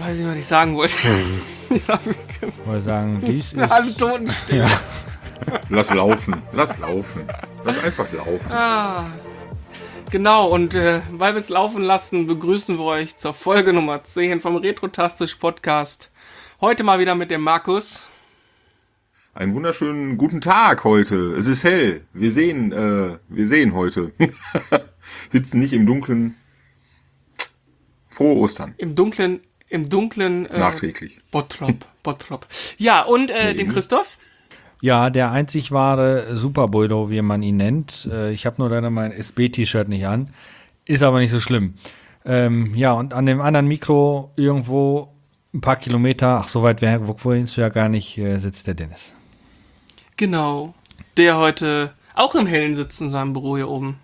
weiß nicht, was ich sagen wollte. Ich wollte sagen, dies ist... Alle Toten stehen. Ja. Lass laufen. Lass einfach laufen. Genau, und weil wir es laufen lassen, begrüßen wir euch zur Folge Nummer 10 vom Retrotastisch Podcast. Heute mal wieder mit dem Markus. Einen wunderschönen guten Tag heute. Es ist hell. Wir sehen heute. Sitzen nicht im Dunkeln. Frohe Ostern. Im Dunklen. Nachträglich. Bottrop. Ja, und dem Christoph. Ja, der einzig wahre Superboido, wie man ihn nennt. Ich habe nur leider mein SB-T-Shirt nicht an. Ist aber nicht so schlimm. Ja, und an dem anderen Mikro irgendwo ein paar Kilometer, so weit wohin es ja gar nicht, sitzt der Dennis. Genau. Der heute auch im Hellen sitzt in seinem Büro hier oben.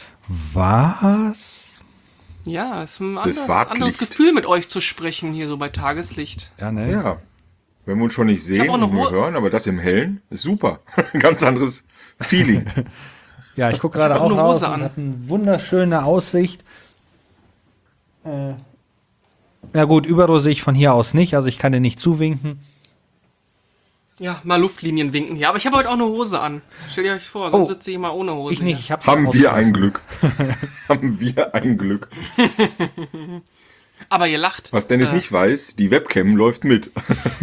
Was? Ja, ist ein anderes Gefühl, mit euch zu sprechen, hier so bei Tageslicht. Ja, ne? Ja. Wenn wir uns schon nicht sehen und nur hören, aber das im Hellen ist super. Ein ganz anderes Feeling. Ja, ich gucke gerade auch raus und habe eine wunderschöne Aussicht. Ja gut, Überrohr sehe ich von hier aus nicht, also ich kann dir nicht zuwinken. Ja, mal Luftlinien winken hier. Aber ich habe heute auch eine Hose an. Stellt ihr euch vor, sonst sitze ich mal ohne Hose. Ich nicht, ich Haben wir ein Glück. Haben wir ein Glück. Aber ihr lacht. Was Dennis nicht weiß, die Webcam läuft mit.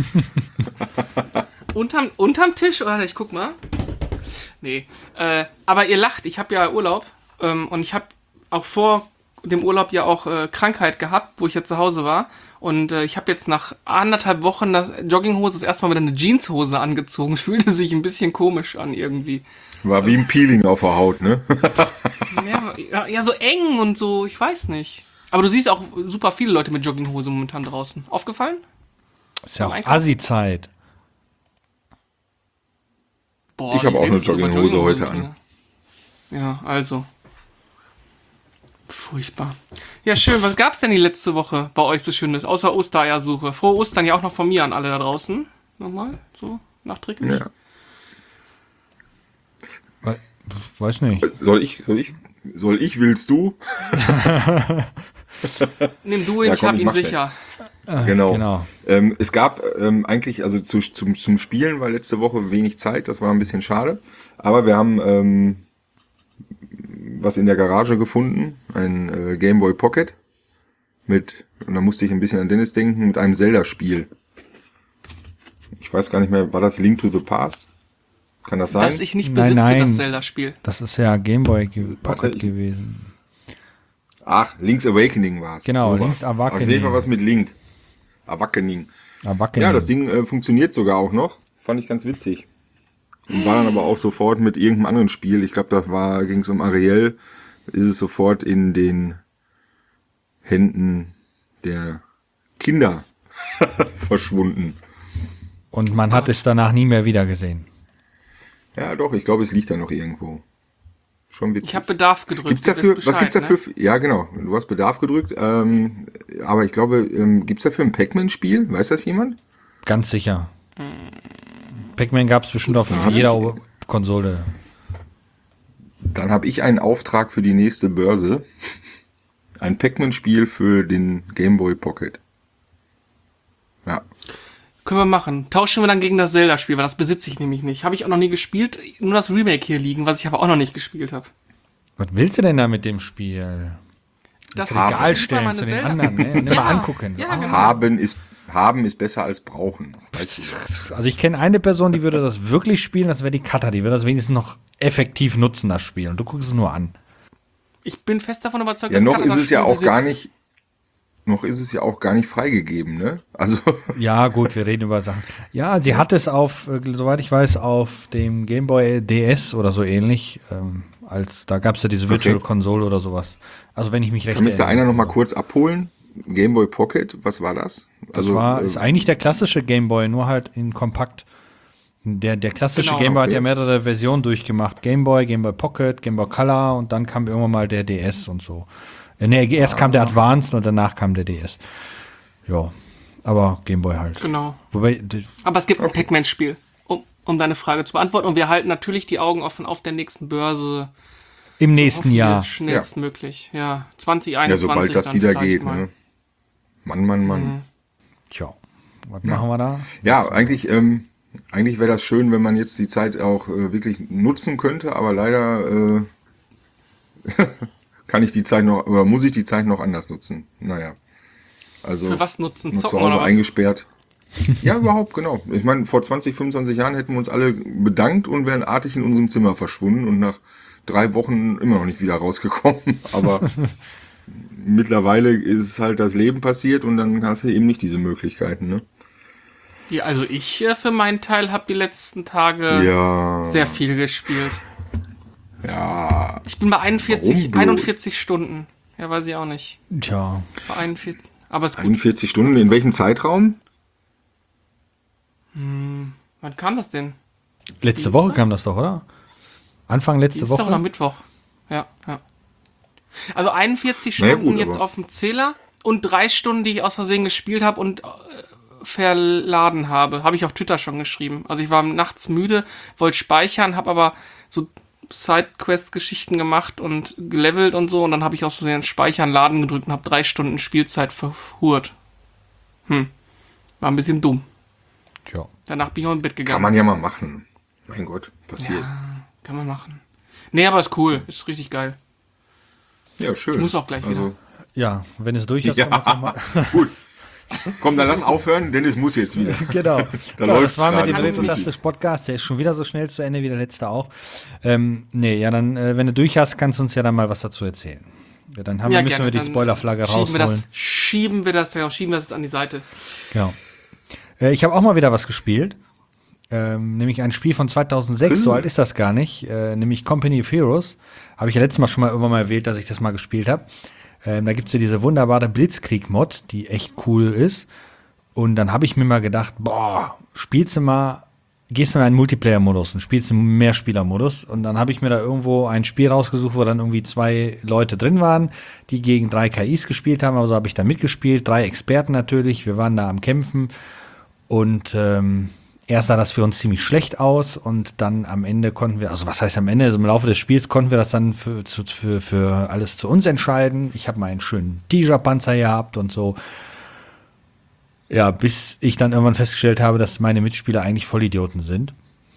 Unterm Tisch? Oder ich guck mal. Nee. Aber ihr lacht. Ich habe ja Urlaub. Und ich habe auch vor dem Urlaub ja auch Krankheit gehabt, wo ich ja zu Hause war. Und ich habe jetzt nach 1,5 Wochen das Jogginghose das erste Mal wieder eine Jeanshose angezogen. Es fühlte sich ein bisschen komisch an irgendwie. War wie ein Peeling auf der Haut, ne? Ja, so eng und so, ich weiß nicht. Aber du siehst auch super viele Leute mit Jogginghose momentan draußen. Aufgefallen? Ist ja auch Assi-Zeit. Boah, ich habe auch eine Jogginghose heute an. Ja, also. Furchtbar. Ja, schön. Was gab's denn die letzte Woche bei euch so Schönes? Außer Ostereiersuche. Frohe Ostern ja auch noch von mir an alle da draußen. Nochmal, so nachträglich. Ja. Weiß nicht. Soll ich, willst du? Nimm du ihn, ich hab ihn sicher. Genau. Es gab eigentlich, also zum Spielen war letzte Woche wenig Zeit, das war ein bisschen schade. Aber wir haben was in der Garage gefunden, ein Game Boy Pocket und da musste ich ein bisschen an Dennis denken, mit einem Zelda-Spiel. Ich weiß gar nicht mehr, war das Link to the Past? Kann das sein? Dass ich nicht besitze, nein. das Zelda-Spiel. Das ist ja Game Boy Pocket gewesen. Ach, Link's Awakening war es. Genau, so Link's Awakening. Auf jeden Fall was mit Link. Awakening. Ja, das Ding funktioniert sogar auch noch. Fand ich ganz witzig. Und war dann aber auch sofort mit irgendeinem anderen Spiel. Ich glaube, ging es um Ariel. Ist es sofort in den Händen der Kinder verschwunden. Und man hat es danach nie mehr wieder gesehen. Ja, doch, ich glaube, es liegt da noch irgendwo. Schon witzig. Ich habe Bedarf gedrückt. Gibt's dafür, was gibt's dafür? Ne? Ja, genau. Du hast Bedarf gedrückt. Aber ich glaube, gibt's dafür ein Pac-Man-Spiel? Weiß das jemand? Ganz sicher. Pac-Man gab es bestimmt auf jeder Konsole. Dann habe ich einen Auftrag für die nächste Börse. Ein Pac-Man-Spiel für den Game Boy Pocket. Ja. Können wir machen. Tauschen wir dann gegen das Zelda-Spiel, weil das besitze ich nämlich nicht. Habe ich auch noch nie gespielt. Nur das Remake hier liegen, was ich aber auch noch nicht gespielt habe. Was willst du denn da mit dem Spiel? Das Regal stellen zu den anderen, ne? Nimm mal angucken. Ja, genau. Haben ist besser als brauchen. Weißt du? Also ich kenne eine Person, die würde das wirklich spielen, das wäre die Katha. Die würde das wenigstens noch effektiv nutzen, das Spiel. Und du guckst es nur an. Ich bin fest davon überzeugt, dass Katha noch ist das es ja Spiel auch gar nicht. Noch ist es ja auch gar nicht freigegeben, ne? Also. Ja, gut, wir reden über Sachen. Ja, sie hat es soweit ich weiß, auf dem Game Boy DS oder so ähnlich. Da gab es ja diese Virtual Console oder sowas. Also wenn ich mich recht erinnere. Kann mich da einer noch mal kurz abholen? Game Boy Pocket, was war das? Ist eigentlich der klassische Game Boy, nur halt in kompakt. Der klassische Game Boy hat ja mehrere Versionen durchgemacht. Game Boy Pocket, Game Boy Color und dann kam irgendwann mal der DS und so. Erst kam der Advanced und danach kam der DS. Ja, aber Game Boy halt. Genau. Wobei, aber es gibt ein Pac-Man-Spiel, um deine Frage zu beantworten. Und wir halten natürlich die Augen offen auf der nächsten Börse. Im nächsten Jahr. Schnellstmöglich, ja. 2021. Ja, sobald das wieder geht, ne? Mann. Tja, was machen wir da? Ja, eigentlich wäre das schön, wenn man jetzt die Zeit auch wirklich nutzen könnte, aber leider kann ich die Zeit noch, oder muss ich die Zeit noch anders nutzen. Naja. Also für was nutzen? nur Zocken zu Hause oder was? eingesperrt. Ja, überhaupt, genau. Ich meine, vor 20, 25 Jahren hätten wir uns alle bedankt und wären artig in unserem Zimmer verschwunden und nach 3 Wochen immer noch nicht wieder rausgekommen. Aber mittlerweile ist halt das Leben passiert und dann hast du eben nicht diese Möglichkeiten, ne? Ja, also ich für meinen Teil habe die letzten Tage Ja. sehr viel gespielt. Ja. Ich bin bei Warum 41 bloß? Stunden. Ja, weiß ich auch nicht. Tja, Bei 41. Aber ist gut. 41 Stunden, in welchem Zeitraum? Wann kam das denn? letzte Dienstag? Woche kam das doch, oder? Anfang letzte Dienstag oder Woche? Mittwoch? Ja. Also 41 Naja, Stunden gut, jetzt aber- auf dem Zähler und 3 Stunden, die ich aus Versehen gespielt habe und verladen habe. Habe ich auf Twitter schon geschrieben. Also ich war nachts müde, wollte speichern, habe aber so Sidequest-Geschichten gemacht und gelevelt und so und dann habe ich aus Versehen Speichern, Laden gedrückt und habe 3 Stunden Spielzeit verhurt. War ein bisschen dumm. Tja. Danach bin ich auch ins Bett gegangen. Kann man ja mal machen. Mein Gott, passiert. Kann man machen. Nee, aber ist cool. Ist richtig geil. Ja, schön. Ich muss auch gleich wieder. Ja, wenn es durch ist, Ja, können wir uns noch mal. gut. Komm, dann lass aufhören, denn es muss jetzt wieder. Genau. Da So, läuft's das war mit gerade dem so Retrotastisch Podcast. Der ist schon wieder so schnell zu Ende wie der letzte auch. Nee, ja, dann, wenn du durch hast, kannst du uns ja dann mal was dazu erzählen. Ja, dann müssen gerne. wir die Dann Spoilerflagge schieben wir rausholen. schieben wir das jetzt an die Seite. Genau. Ich habe auch mal wieder was gespielt. Nämlich ein Spiel von 2006, so alt ist das gar nicht. Nämlich Company of Heroes. Habe ich ja letztes Mal schon mal irgendwann mal erwähnt, dass ich das mal gespielt habe. Da gibt es ja diese wunderbare Blitzkrieg-Mod, die echt cool ist. Und dann habe ich mir mal gedacht, gehst du mal in einen Multiplayer-Modus und spielst einen Mehrspieler-Modus. Und dann habe ich mir da irgendwo ein Spiel rausgesucht, wo dann irgendwie 2 Leute drin waren, die gegen 3 KIs gespielt haben. Also habe ich da mitgespielt, 3 Experten natürlich. Wir waren da am Kämpfen. Und erst sah das für uns ziemlich schlecht aus und dann am Ende konnten wir, also was heißt am Ende, also im Laufe des Spiels konnten wir das dann für alles zu uns entscheiden. Ich habe mal einen schönen Tiger-Panzer gehabt und so. Ja, bis ich dann irgendwann festgestellt habe, dass meine Mitspieler eigentlich Vollidioten sind.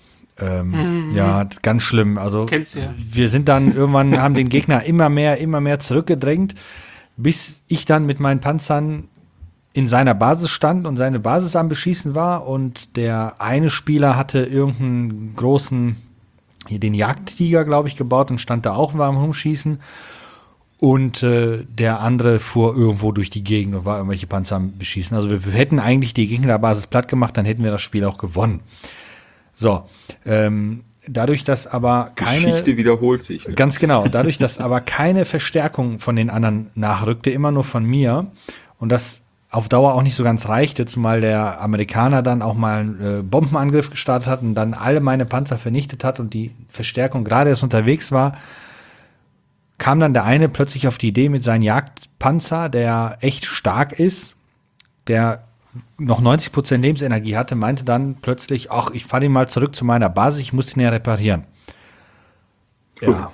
Ja, ganz schlimm. Also Kennst du ja. wir sind dann irgendwann, haben den Gegner immer mehr zurückgedrängt, bis ich dann mit meinen Panzern in seiner Basis stand und seine Basis am Beschießen war und der eine Spieler hatte irgendeinen großen, hier den Jagdtiger, glaube ich, gebaut und stand da auch am Rumschießen und der andere fuhr irgendwo durch die Gegend und war irgendwelche Panzer am Beschießen. Also wir hätten eigentlich die Gegnerbasis platt gemacht, dann hätten wir das Spiel auch gewonnen. So, dadurch, dass aber keine... Geschichte wiederholt sich. Ne? Ganz genau. Dadurch, dass aber keine Verstärkung von den anderen nachrückte, immer nur von mir und das auf Dauer auch nicht so ganz reichte, zumal der Amerikaner dann auch mal einen Bombenangriff gestartet hat und dann alle meine Panzer vernichtet hat und die Verstärkung gerade erst unterwegs war, kam dann der eine plötzlich auf die Idee mit seinem Jagdpanzer, der echt stark ist, der noch 90% Lebensenergie hatte, meinte dann plötzlich, ach, ich fahre ihn mal zurück zu meiner Basis, ich muss den ja reparieren. Ja,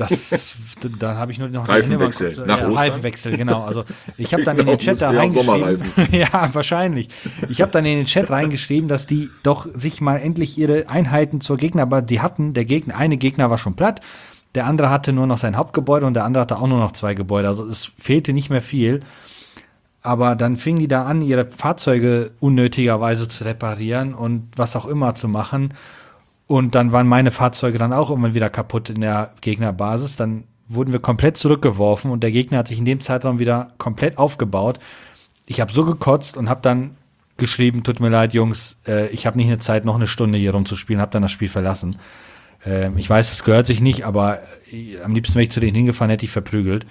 da habe ich nur noch Reifenwechsel nach Ostern? Reifenwechsel, genau. Also ich habe dann in Genau, den Chat da muss ja auch reingeschrieben. Sommerreifen. Ja, wahrscheinlich. Ich habe dann in den Chat reingeschrieben, dass die doch sich mal endlich ihre Einheiten zur Gegner, aber die hatten, eine Gegner war schon platt, der andere hatte nur noch sein Hauptgebäude und der andere hatte auch nur noch 2 Gebäude. Also es fehlte nicht mehr viel. Aber dann fingen die da an, ihre Fahrzeuge unnötigerweise zu reparieren und was auch immer zu machen. Und dann waren meine Fahrzeuge dann auch irgendwann wieder kaputt in der Gegnerbasis. Dann wurden wir komplett zurückgeworfen und der Gegner hat sich in dem Zeitraum wieder komplett aufgebaut. Ich habe so gekotzt und habe dann geschrieben, tut mir leid, Jungs, ich habe nicht eine Zeit, noch eine Stunde hier rumzuspielen, habe dann das Spiel verlassen. Ich weiß, das gehört sich nicht, aber am liebsten, wenn ich zu denen hingefahren hätte, ich verprügelt.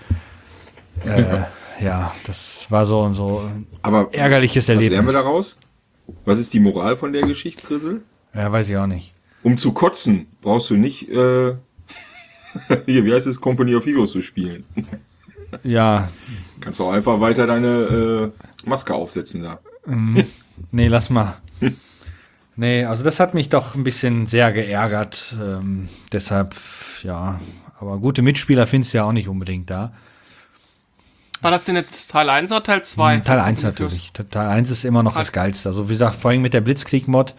Ja, das war so und so ein Aber ärgerliches was lernen wir Erlebnis. daraus? Was ist die Moral von der Geschichte, Grissel? Ja, weiß ich auch nicht. Um zu kotzen, brauchst du nicht, hier, wie heißt es, Company of Heroes zu spielen. Ja, Kannst auch einfach weiter deine Maske aufsetzen da. nee, lass mal. Nee, also das hat mich doch ein bisschen sehr geärgert. Deshalb, ja, aber gute Mitspieler findest du ja auch nicht unbedingt da. War das denn jetzt Teil 1 oder Teil 2? Teil 1 natürlich. Teil 1 ist immer noch das Geilste. Also wie gesagt, vor allem mit der Blitzkrieg-Mod,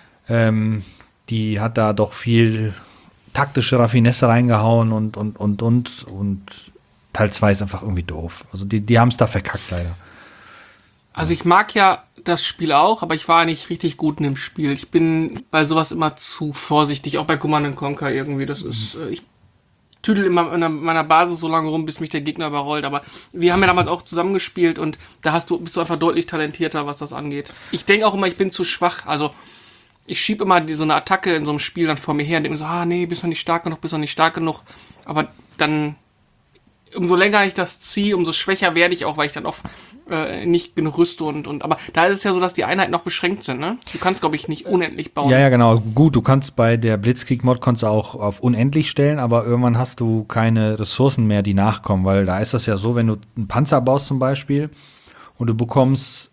die hat da doch viel taktische Raffinesse reingehauen und Teil 2 ist einfach irgendwie doof. Also die haben es da verkackt leider. Also ich mag ja das Spiel auch, aber ich war nicht richtig gut in dem Spiel. Ich bin bei sowas immer zu vorsichtig, auch bei Command & Conquer irgendwie. Das ist, ich tüdel immer in meiner Basis so lange rum, bis mich der Gegner überrollt. Aber wir haben ja damals auch zusammengespielt und da bist du einfach deutlich talentierter, was das angeht. Ich denke auch immer, ich bin zu schwach. Also ich schiebe immer so eine Attacke in so einem Spiel dann vor mir her und denke mir so, nee, bist noch nicht stark genug. Aber dann, umso länger ich das ziehe, umso schwächer werde ich auch, weil ich dann oft nicht genug rüste aber da ist es ja so, dass die Einheiten noch beschränkt sind, ne? Du kannst, glaube ich, nicht unendlich bauen. Ja, genau. Gut, du kannst bei der Blitzkrieg-Mod auch auf unendlich stellen, aber irgendwann hast du keine Ressourcen mehr, die nachkommen, weil da ist das ja so, wenn du einen Panzer baust zum Beispiel und du bekommst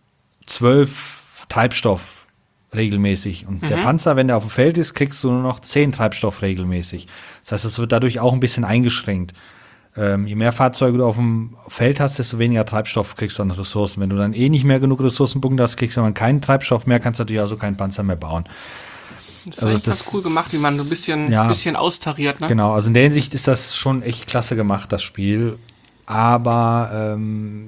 12 Treibstoff regelmäßig und der Panzer, wenn der auf dem Feld ist, kriegst du nur noch 10 Treibstoff regelmäßig. Das heißt, es wird dadurch auch ein bisschen eingeschränkt. Je mehr Fahrzeuge du auf dem Feld hast, desto weniger Treibstoff kriegst du an Ressourcen. Wenn du dann nicht mehr genug Ressourcenpunkte hast, kriegst du dann keinen Treibstoff mehr, kannst du natürlich also keinen Panzer mehr bauen. Das ist echt ganz cool gemacht, wie man so ein bisschen austariert, ne? Genau, also in der Hinsicht ist das schon echt klasse gemacht, das Spiel. Aber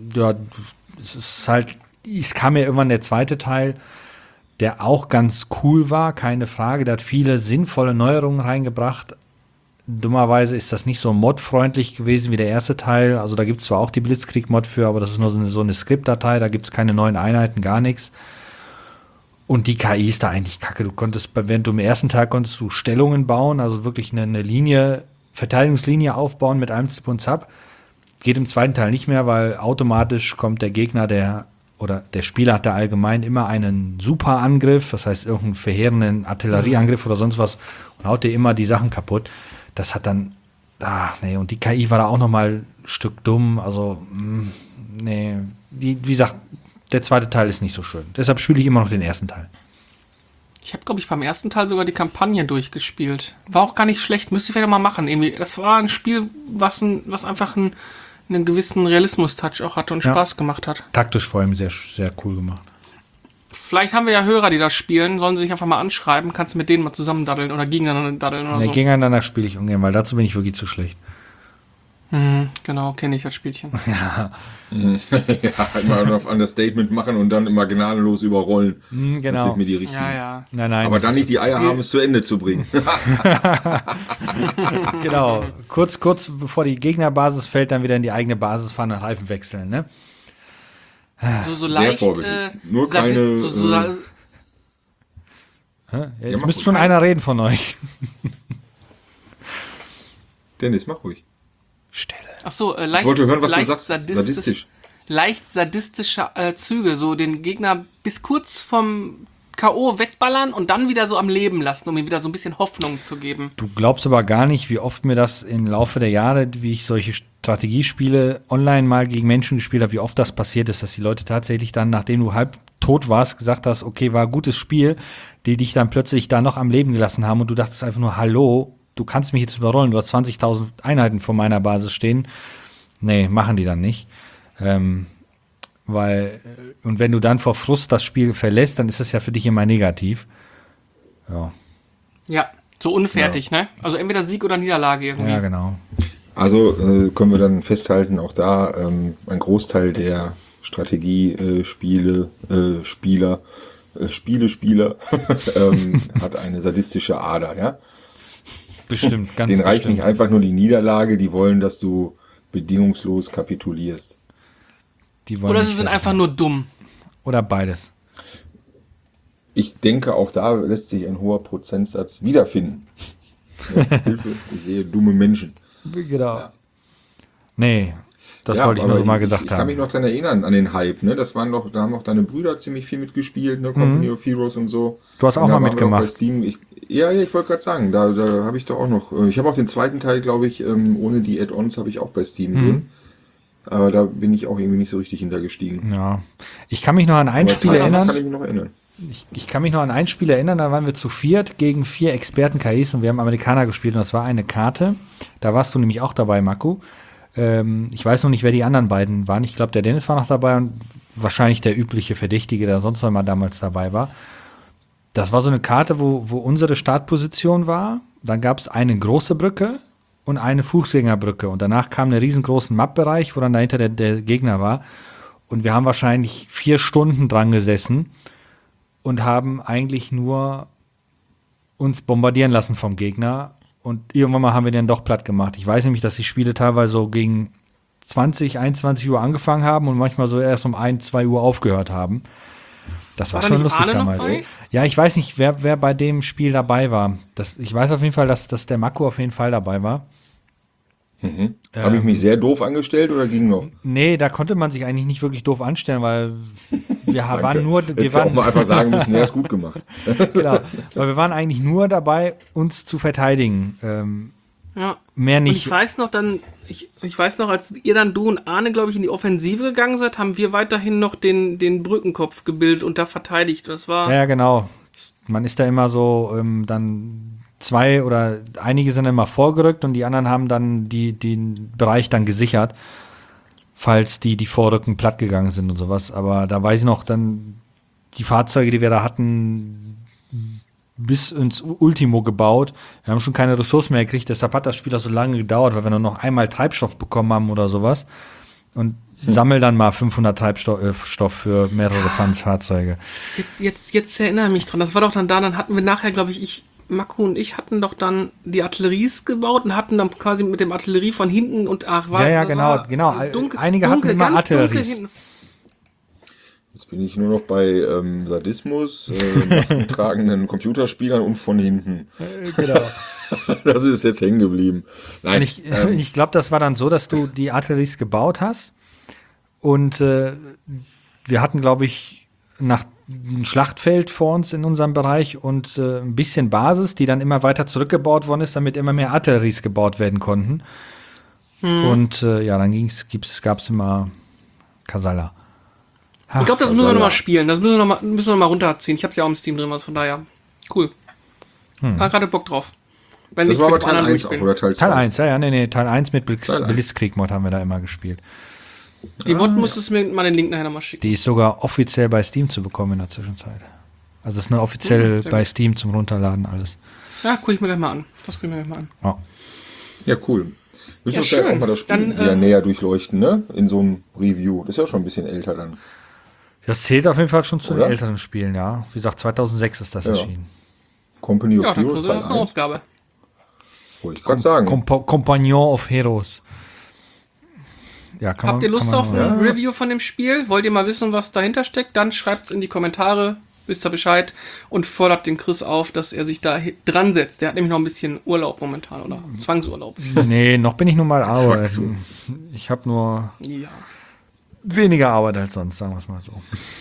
es ist halt, es kam ja irgendwann der zweite Teil, der auch ganz cool war, keine Frage. Der hat viele sinnvolle Neuerungen reingebracht. Dummerweise ist das nicht so modfreundlich gewesen wie der erste Teil. Also da gibt es zwar auch die Blitzkrieg-Mod für, aber das ist nur so eine Skriptdatei, da gibt es keine neuen Einheiten, gar nichts. Und die KI ist da eigentlich kacke. Während du im ersten Teil konntest du Stellungen bauen, also wirklich eine Linie, Verteidigungslinie aufbauen mit einem Zip und Zap. Geht im zweiten Teil nicht mehr, weil automatisch kommt der Gegner, der Spieler hat da allgemein immer einen Superangriff, das heißt irgendeinen verheerenden Artillerieangriff oder sonst was und haut dir immer die Sachen kaputt. Das hat dann, und die KI war da auch nochmal ein Stück dumm, also, wie gesagt, der zweite Teil ist nicht so schön. Deshalb spiele ich immer noch den ersten Teil. Ich habe, glaube ich, beim ersten Teil sogar die Kampagne durchgespielt. War auch gar nicht schlecht, müsste ich vielleicht mal machen. Irgendwie. Das war ein Spiel, was einfach einen gewissen Realismus-Touch auch hatte und Spaß gemacht hat. Taktisch vor allem sehr, sehr cool gemacht. Vielleicht haben wir ja Hörer, die das spielen, sollen sie sich einfach mal anschreiben, kannst du mit denen mal zusammen daddeln oder gegeneinander daddeln oder so. Gegeneinander spiele ich ungern, weil dazu bin ich wirklich zu schlecht. Genau, kenne ich das Spielchen. Ja. Ja, immer auf Understatement machen und dann immer gnadenlos überrollen. Genau. Das sind mir die richtigen. Ja. Nein, aber dann nicht die Eier haben, es zu Ende zu bringen. Genau. Kurz bevor die Gegnerbasis fällt, dann wieder in die eigene Basis fahren und Reifen wechseln, ne? So Sehr leicht. vorbildlich. Nur keine. Jetzt müsste schon einer reden von euch. Dennis, mach ruhig. Stille. Ach so, leicht. Ich wollte hören, was du leicht sagst. Sadistisch. Leicht sadistische Züge, so den Gegner bis kurz vom K.O. wegballern und dann wieder so am Leben lassen, um ihm wieder so ein bisschen Hoffnung zu geben. Du glaubst aber gar nicht, wie oft mir das im Laufe der Jahre, wie ich solche Strategiespiele online mal gegen Menschen gespielt habe, wie oft das passiert ist, dass die Leute tatsächlich dann, nachdem du halb tot warst, gesagt hast, okay, war ein gutes Spiel, die dich dann plötzlich da noch am Leben gelassen haben und du dachtest einfach nur, hallo, du kannst mich jetzt überrollen, du hast 20.000 Einheiten vor meiner Basis stehen. Nee, machen die dann nicht. Und wenn du dann vor Frust das Spiel verlässt, dann ist das ja für dich immer negativ. Ja, so unfertig, ne? Also entweder Sieg oder Niederlage irgendwie. Ja, genau. Also können wir dann festhalten, auch da ein Großteil der Strategiespieler hat eine sadistische Ader, ja? Bestimmt, ganz Denen reicht bestimmt. nicht einfach nur die Niederlage, die wollen, dass du bedingungslos kapitulierst. Die wollen Oder nicht sie sind fertig einfach nur dumm. Oder beides. Ich denke, auch da lässt sich ein hoher Prozentsatz wiederfinden. Ja, Hilfe, ich sehe dumme Menschen. Genau. Nee, das Ja, wollte ich aber nur mal gesagt Ich kann haben. mich noch dran erinnern, an den Hype, ne? Da haben auch deine Brüder ziemlich viel mitgespielt, ne? Company of Heroes und so. Du hast auch Und da mal waren wir doch mitgemacht. Bei Steam. Ich wollte gerade sagen, da habe ich doch auch noch, ich habe auch den zweiten Teil, glaube ich, ohne die Add-ons habe ich auch bei Steam drin. Aber da bin ich auch irgendwie nicht so richtig hintergestiegen. Ja. Ich kann mich noch an ein Aber Spiel das erinnern. kann ich mich noch erinnern. Ich kann mich noch an ein Spiel erinnern, da waren wir zu 4 gegen 4 Experten-KIs und wir haben Amerikaner gespielt und das war eine Karte. Da warst du nämlich auch dabei, Marco. Ich weiß noch nicht, wer die anderen beiden waren. Ich glaube, der Dennis war noch dabei und wahrscheinlich der übliche Verdächtige, der sonst noch mal damals dabei war. Das war so eine Karte, wo unsere Startposition war. Dann gab es eine große Brücke und eine Fußgängerbrücke. Und danach kam ein riesengroßen Map-Bereich, wo dann dahinter der Gegner war. Und wir haben wahrscheinlich 4 Stunden dran gesessen und haben eigentlich nur uns bombardieren lassen vom Gegner. Und irgendwann mal haben wir den doch platt gemacht. Ich weiß nämlich, dass die Spiele teilweise so gegen 20, 21 Uhr angefangen haben und manchmal so erst um 1, 2 Uhr aufgehört haben. Das war schon lustig damals. Ja, ich weiß nicht, wer bei dem Spiel dabei war. Ich weiß auf jeden Fall, dass der Mako auf jeden Fall dabei war. Mhm. Habe ich mich sehr doof angestellt oder ging noch? Nee, da konnte man sich eigentlich nicht wirklich doof anstellen, weil wir waren nur... Hättest du auch mal einfach sagen müssen, er ist gut gemacht. Genau, weil wir waren eigentlich nur dabei, uns zu verteidigen. Ja. Mehr nicht. Und ich weiß noch, als ihr dann, du und Arne, glaube ich, in die Offensive gegangen seid, haben wir weiterhin noch den Brückenkopf gebildet und da verteidigt. Das war... Ja, genau. Man ist da immer so dann 2 oder einige sind immer vorgerückt und die anderen haben dann den Bereich dann gesichert, falls die Vorrücken platt gegangen sind und sowas. Aber da weiß ich noch, dann die Fahrzeuge, die wir da hatten, bis ins Ultimo gebaut. Wir haben schon keine Ressourcen mehr gekriegt, deshalb hat das Spiel auch so lange gedauert, weil wir nur noch einmal Treibstoff bekommen haben oder sowas. Und sammel dann mal 500 Treibstoff für mehrere Fahrzeuge. Jetzt erinnere ich mich dran. Das war doch dann hatten wir nachher, glaube ich, Mako und ich hatten doch dann die Artilleries gebaut und hatten dann quasi mit dem Artillerie von hinten und genau. Einige hatten immer Artilleries. Jetzt bin ich nur noch bei Sadismus, maskentragenden Computerspielern und von hinten. Genau. Das ist jetzt hängen geblieben. Nein, ich glaube, das war dann so, dass du die Artilleries gebaut hast und wir hatten, glaube ich, ein Schlachtfeld vor uns in unserem Bereich und ein bisschen Basis, die dann immer weiter zurückgebaut worden ist, damit immer mehr Artilleries gebaut werden konnten. Und dann gab es immer Kasala. Ich glaube, das müssen wir nochmal spielen. Das müssen wir noch mal runterziehen. Ich habe es ja auch im Steam drin, was von daher. Cool. Gerade Bock drauf. Wenn das nicht war aber Teil 1 auch, oder Teil 2? Teil 1, Teil 1 mit Blitzkrieg-Mod haben wir da immer gespielt. Die Mod musstest du mir mal den Link nachher nochmal schicken. Die ist sogar offiziell bei Steam zu bekommen in der Zwischenzeit. Also ist offiziell bei Steam zum Runterladen alles. Ja, gucke ich mir gleich mal an. Oh. Ja, cool. Müssen wir schön. auch mal das Spiel wieder näher durchleuchten, ne? In so einem Review. Das ist ja schon ein bisschen älter dann. Das zählt auf jeden Fall schon zu den älteren Spielen, ja. Wie gesagt, 2006 ist das erschienen. Company of Heroes. Ja, das ist eine Aufgabe. Wollte ich gerade sagen. Compagnon of Heroes. Ja, Habt ihr Lust auf ein Review von dem Spiel? Wollt ihr mal wissen, was dahinter steckt? Dann schreibt es in die Kommentare, wisst ihr Bescheid und fordert den Chris auf, dass er sich da dran setzt. Der hat nämlich noch ein bisschen Urlaub momentan oder Zwangsurlaub. Nee, noch bin ich nur mal arbeiten. Ich habe nur weniger Arbeit als sonst, sagen wir es mal so.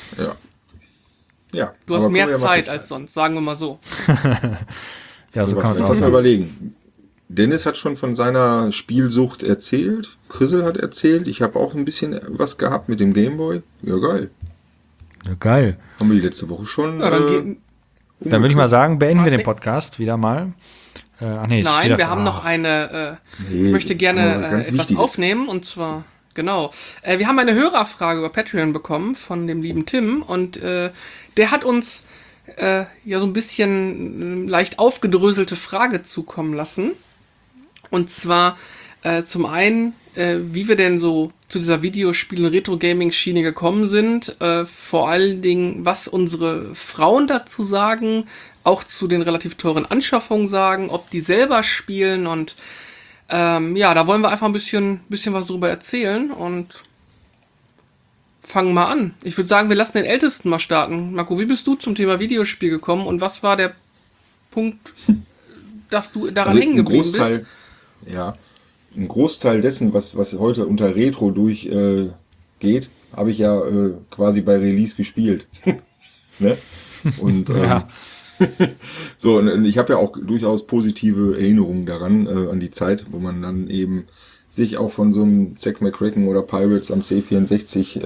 Ja. Du hast mehr Zeit als sonst, sagen wir mal so. Ja, so kann man es auch mal überlegen. Dennis hat schon von seiner Spielsucht erzählt. Chrisel hat erzählt. Ich habe auch ein bisschen was gehabt mit dem Gameboy. Ja, geil. Ja, geil. Haben wir die letzte Woche schon. Ja, dann würde ich mal sagen, beenden wir den Podcast wieder mal. Nein, wir haben noch eine. Ich möchte gerne etwas aufnehmen und zwar. Genau. Wir haben eine Hörerfrage über Patreon bekommen von dem lieben Tim und der hat uns so ein bisschen leicht aufgedröselte Frage zukommen lassen. Und zwar zum einen, wie wir denn so zu dieser Videospielen-Retro-Gaming-Schiene gekommen sind. Vor allen Dingen, was unsere Frauen dazu sagen, auch zu den relativ teuren Anschaffungen sagen, ob die selber spielen und da wollen wir einfach ein bisschen was drüber erzählen und fangen mal an. Ich würde sagen, wir lassen den Ältesten mal starten. Marco, wie bist du zum Thema Videospiel gekommen und was war der Punkt, dass du daran hängen geblieben bist? Ja, ein Großteil dessen, was heute unter Retro durchgeht, habe ich ja quasi bei Release gespielt. Ne? Und so, und ich habe ja auch durchaus positive Erinnerungen daran, an die Zeit, wo man dann eben sich auch von so einem Zack McCracken oder Pirates am C64,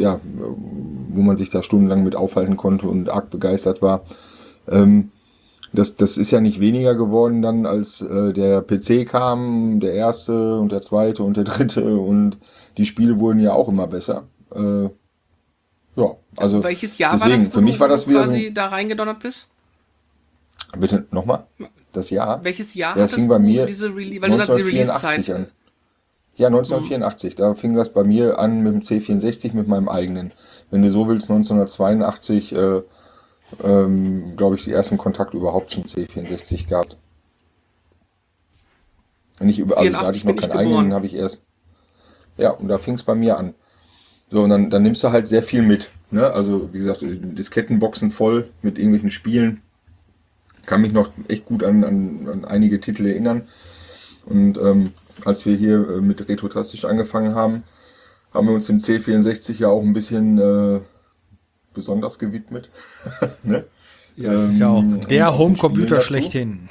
wo man sich da stundenlang mit aufhalten konnte und arg begeistert war, das ist ja nicht weniger geworden dann, als der PC kam, der erste und der zweite und der dritte und die Spiele wurden ja auch immer besser. Ja, also welches Jahr deswegen, war das, für mich war das wieder quasi da reingedonnert bist? Bitte nochmal? Das Jahr? Welches Jahr Ja, das fing bei mir diese weil du sagst, die 1984 Release-Zeit an. Ja, 1984. Da fing das bei mir an mit dem C64, mit meinem eigenen. Wenn du so willst, 1982, glaube ich, die ersten Kontakt überhaupt zum C64 gehabt. Nicht überall, da hatte ich noch keinen eigenen, den habe ich erst. Ja, und da fing es bei mir an. So, und dann nimmst du halt sehr viel mit. Ne? Also, wie gesagt, Diskettenboxen voll mit irgendwelchen Spielen. Kann mich noch echt gut an einige Titel erinnern. Und als wir hier mit Retrotastisch angefangen haben, haben wir uns dem C64 ja auch ein bisschen besonders gewidmet. Ne? Ja, es ist ja auch der Homecomputer schlechthin.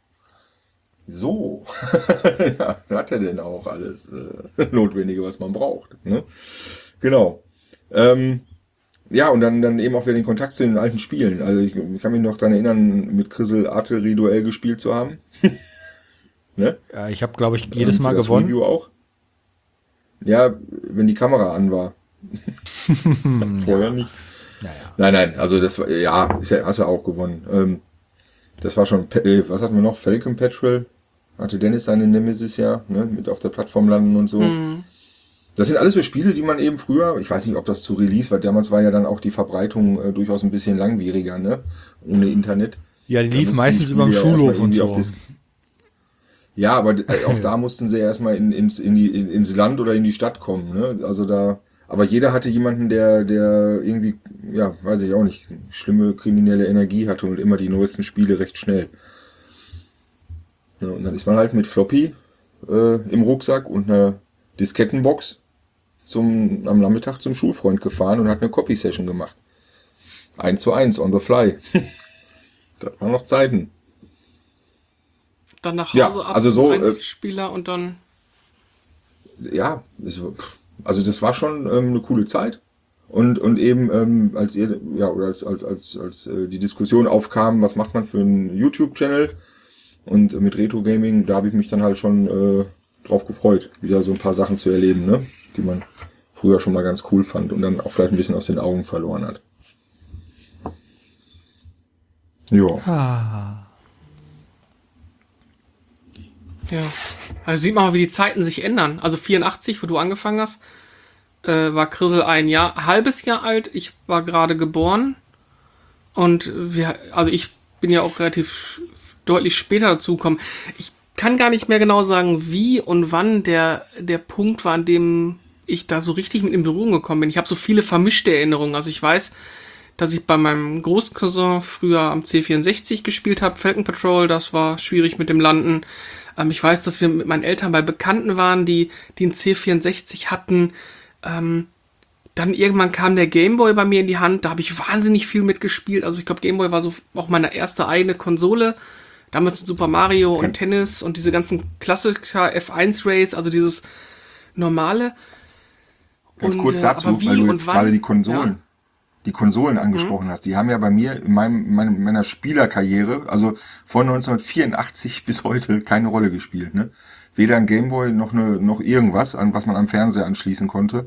So, ja, da hat er denn auch alles Notwendige, was man braucht. Ne? Genau. Ja, und dann eben auch wieder den Kontakt zu den alten Spielen. Also ich kann mich noch daran erinnern, mit Crystal Artillery-Duell gespielt zu haben. Ne? Ja, ich habe, glaube ich, jedes Mal gewonnen. Review auch. Ja, wenn die Kamera an war. Vorher nicht. Naja. Nein, also das war, ja, hast du auch gewonnen. Das war schon, was hatten wir noch? Falcon Petrol. Hatte Dennis seine Nemesis ja, ne? Mit auf der Plattform landen und so. Das sind alles so Spiele, die man eben früher, ich weiß nicht, ob das zu Release war, damals war ja dann auch die Verbreitung durchaus ein bisschen langwieriger, ne? Ohne Internet. Ja, die liefen meistens über den Schulhof und so. Ja, aber auch da mussten sie erstmal ins Land oder in die Stadt kommen, ne? Also da, aber jeder hatte jemanden, der irgendwie, ja, weiß ich auch nicht, schlimme kriminelle Energie hatte und immer die neuesten Spiele recht schnell. Ja, und dann ist man halt mit Floppy im Rucksack und einer Diskettenbox am Nachmittag zum Schulfreund gefahren und hat eine Copy-Session gemacht. 1:1 on the fly. Das waren noch Zeiten. Dann nach Hause ab also zum so, Einzelspieler und dann... Ja, also das war schon eine coole Zeit. Und eben als ihr, ja, oder als die Diskussion aufkam, was macht man für einen YouTube-Channel und mit Retro-Gaming, da habe ich mich dann halt schon drauf gefreut, wieder so ein paar Sachen zu erleben, ne? Die man früher schon mal ganz cool fand und dann auch vielleicht ein bisschen aus den Augen verloren hat. Ja. Ja. Also sieht man mal, wie die Zeiten sich ändern. Also 84, wo du angefangen hast, war Crystal halbes Jahr alt. Ich war gerade geboren. Und ich bin ja auch relativ deutlich später dazu gekommen. Ich kann gar nicht mehr genau sagen, wie und wann der Punkt war, an dem ich da so richtig mit in Berührung gekommen bin. Ich habe so viele vermischte Erinnerungen. Also ich weiß, dass ich bei meinem Großcousin früher am C64 gespielt habe, Falcon Patrol, das war schwierig mit dem Landen. Ich weiß, dass wir mit meinen Eltern bei Bekannten waren, die einen C64 hatten. Dann irgendwann kam der Gameboy bei mir in die Hand, da habe ich wahnsinnig viel mitgespielt. Also ich glaube, Gameboy war so auch meine erste eigene Konsole. Damals mit Super Mario und Tennis und diese ganzen Klassiker, F1 Race, also dieses normale. Ganz kurz dazu, weil du jetzt gerade die Konsolen angesprochen hast. Die haben ja bei mir in meiner Spielerkarriere, also von 1984 bis heute, keine Rolle gespielt. Ne? Weder ein Gameboy noch irgendwas, an was man am Fernseher anschließen konnte,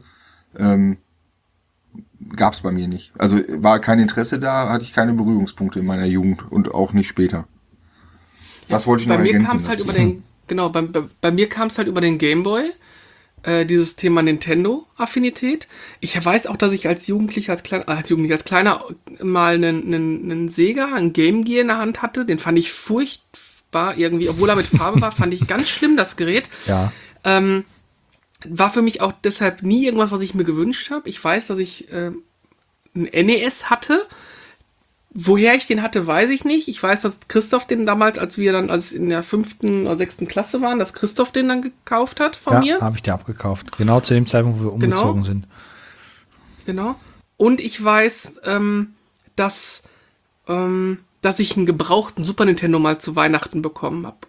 gab es bei mir nicht. Also war kein Interesse da, hatte ich keine Berührungspunkte in meiner Jugend und auch nicht später. Das wollte ich noch ergänzen. Bei mir kam es halt über den Gameboy, dieses Thema Nintendo-Affinität. Ich weiß auch, dass ich als Kleiner mal einen Sega, einen Game Gear in der Hand hatte. Den fand ich furchtbar irgendwie, obwohl er mit Farbe war, fand ich ganz schlimm, das Gerät. Ja. War für mich auch deshalb nie irgendwas, was ich mir gewünscht habe. Ich weiß, dass ich einen NES hatte. Woher ich den hatte, weiß ich nicht. Ich weiß, dass Christoph den damals, als in der 5. oder 6. Klasse waren, dass Christoph den dann gekauft hat von mir. Ja, habe ich dir abgekauft. Genau zu dem Zeitpunkt, wo wir umgezogen sind. Genau. Und ich weiß, dass ich einen gebrauchten Super Nintendo mal zu Weihnachten bekommen habe.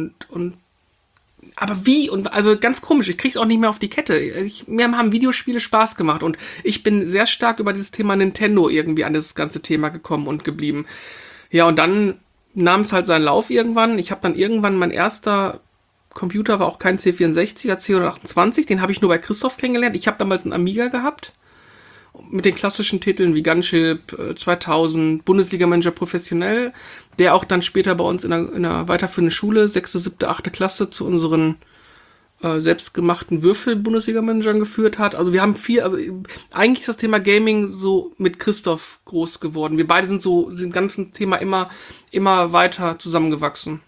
Aber wie? Also ganz komisch, ich krieg's auch nicht mehr auf die Kette. Mir haben Videospiele Spaß gemacht und ich bin sehr stark über dieses Thema Nintendo irgendwie an das ganze Thema gekommen und geblieben. Ja, und dann nahm es halt seinen Lauf irgendwann. Ich habe dann irgendwann, mein erster Computer war auch kein C64er, C128, den habe ich nur bei Christoph kennengelernt. Ich habe damals einen Amiga gehabt, mit den klassischen Titeln wie Gunship, 2000, Bundesliga-Manager professionell, der auch dann später bei uns in einer weiterführenden Schule, 6., 7., 8. Klasse, zu unseren selbstgemachten Würfel-Bundesliga-Managern geführt hat. Also wir haben eigentlich ist das Thema Gaming so mit Christoph groß geworden. Wir beide sind so dem ganzen Thema immer weiter zusammengewachsen.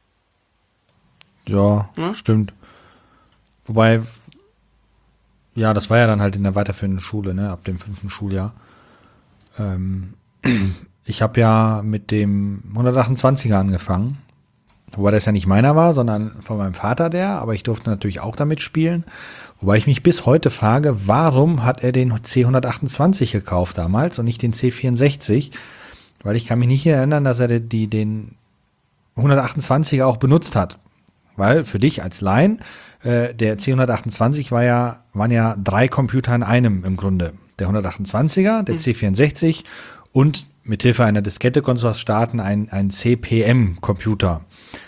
Ja, stimmt. Wobei, ja, das war ja dann halt in der weiterführenden Schule, ne, ab dem 5. Schuljahr. Ich habe ja mit dem 128er angefangen. Wobei das ja nicht meiner war, sondern von meinem Vater aber ich durfte natürlich auch damit spielen. Wobei ich mich bis heute frage, warum hat er den C128 gekauft damals und nicht den C64? Weil ich kann mich nicht erinnern, dass er den 128er auch benutzt hat. Weil für dich als Laien, der C128 waren ja 3 Computer in einem im Grunde. Der 128er, der C64 und mithilfe einer Diskette konntest du starten, ein CPM-Computer.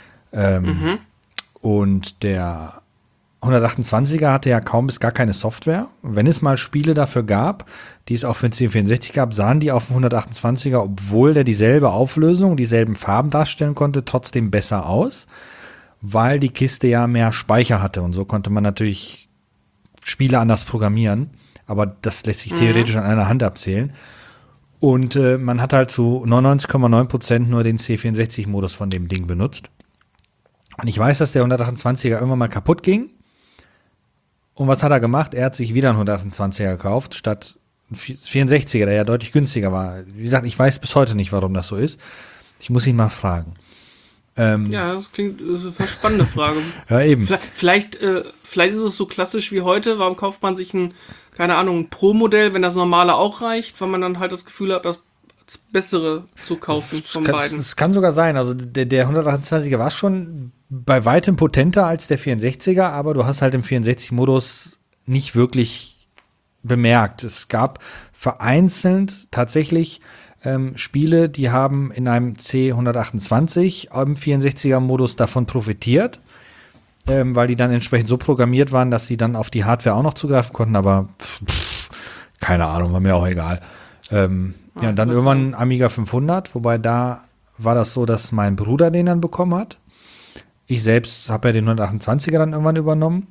Und der 128er hatte ja kaum bis gar keine Software. Wenn es mal Spiele dafür gab, die es auch für den C64 gab, sahen die auf dem 128er, obwohl der dieselbe Auflösung, dieselben Farben darstellen konnte, trotzdem besser aus, weil die Kiste ja mehr Speicher hatte. Und so konnte man natürlich Spiele anders programmieren. Aber das lässt sich theoretisch an einer Hand abzählen. Und man hat halt zu 99,9% nur den C64-Modus von dem Ding benutzt. Und ich weiß, dass der 128er irgendwann mal kaputt ging. Und was hat er gemacht? Er hat sich wieder einen 128er gekauft, statt einen 64er, der ja deutlich günstiger war. Wie gesagt, ich weiß bis heute nicht, warum das so ist. Ich muss ihn mal fragen. Ja, das ist eine spannende Frage. Ja, eben. Vielleicht ist es so klassisch wie heute. Warum kauft man sich ein Pro-Modell, wenn das normale auch reicht? Weil man dann halt das Gefühl hat, das Bessere zu kaufen von beiden. Das kann sogar sein. Also der 128er war schon bei weitem potenter als der 64er, aber du hast halt im 64-Modus nicht wirklich bemerkt. Es gab vereinzelt tatsächlich Spiele, die haben in einem C128 im 64er-Modus davon profitiert, weil die dann entsprechend so programmiert waren, dass sie dann auf die Hardware auch noch zugreifen konnten, aber keine Ahnung, war mir auch egal. Ja, und dann irgendwann Amiga 500, wobei da war das so, dass mein Bruder den dann bekommen hat. Ich selbst habe ja den 128er dann irgendwann übernommen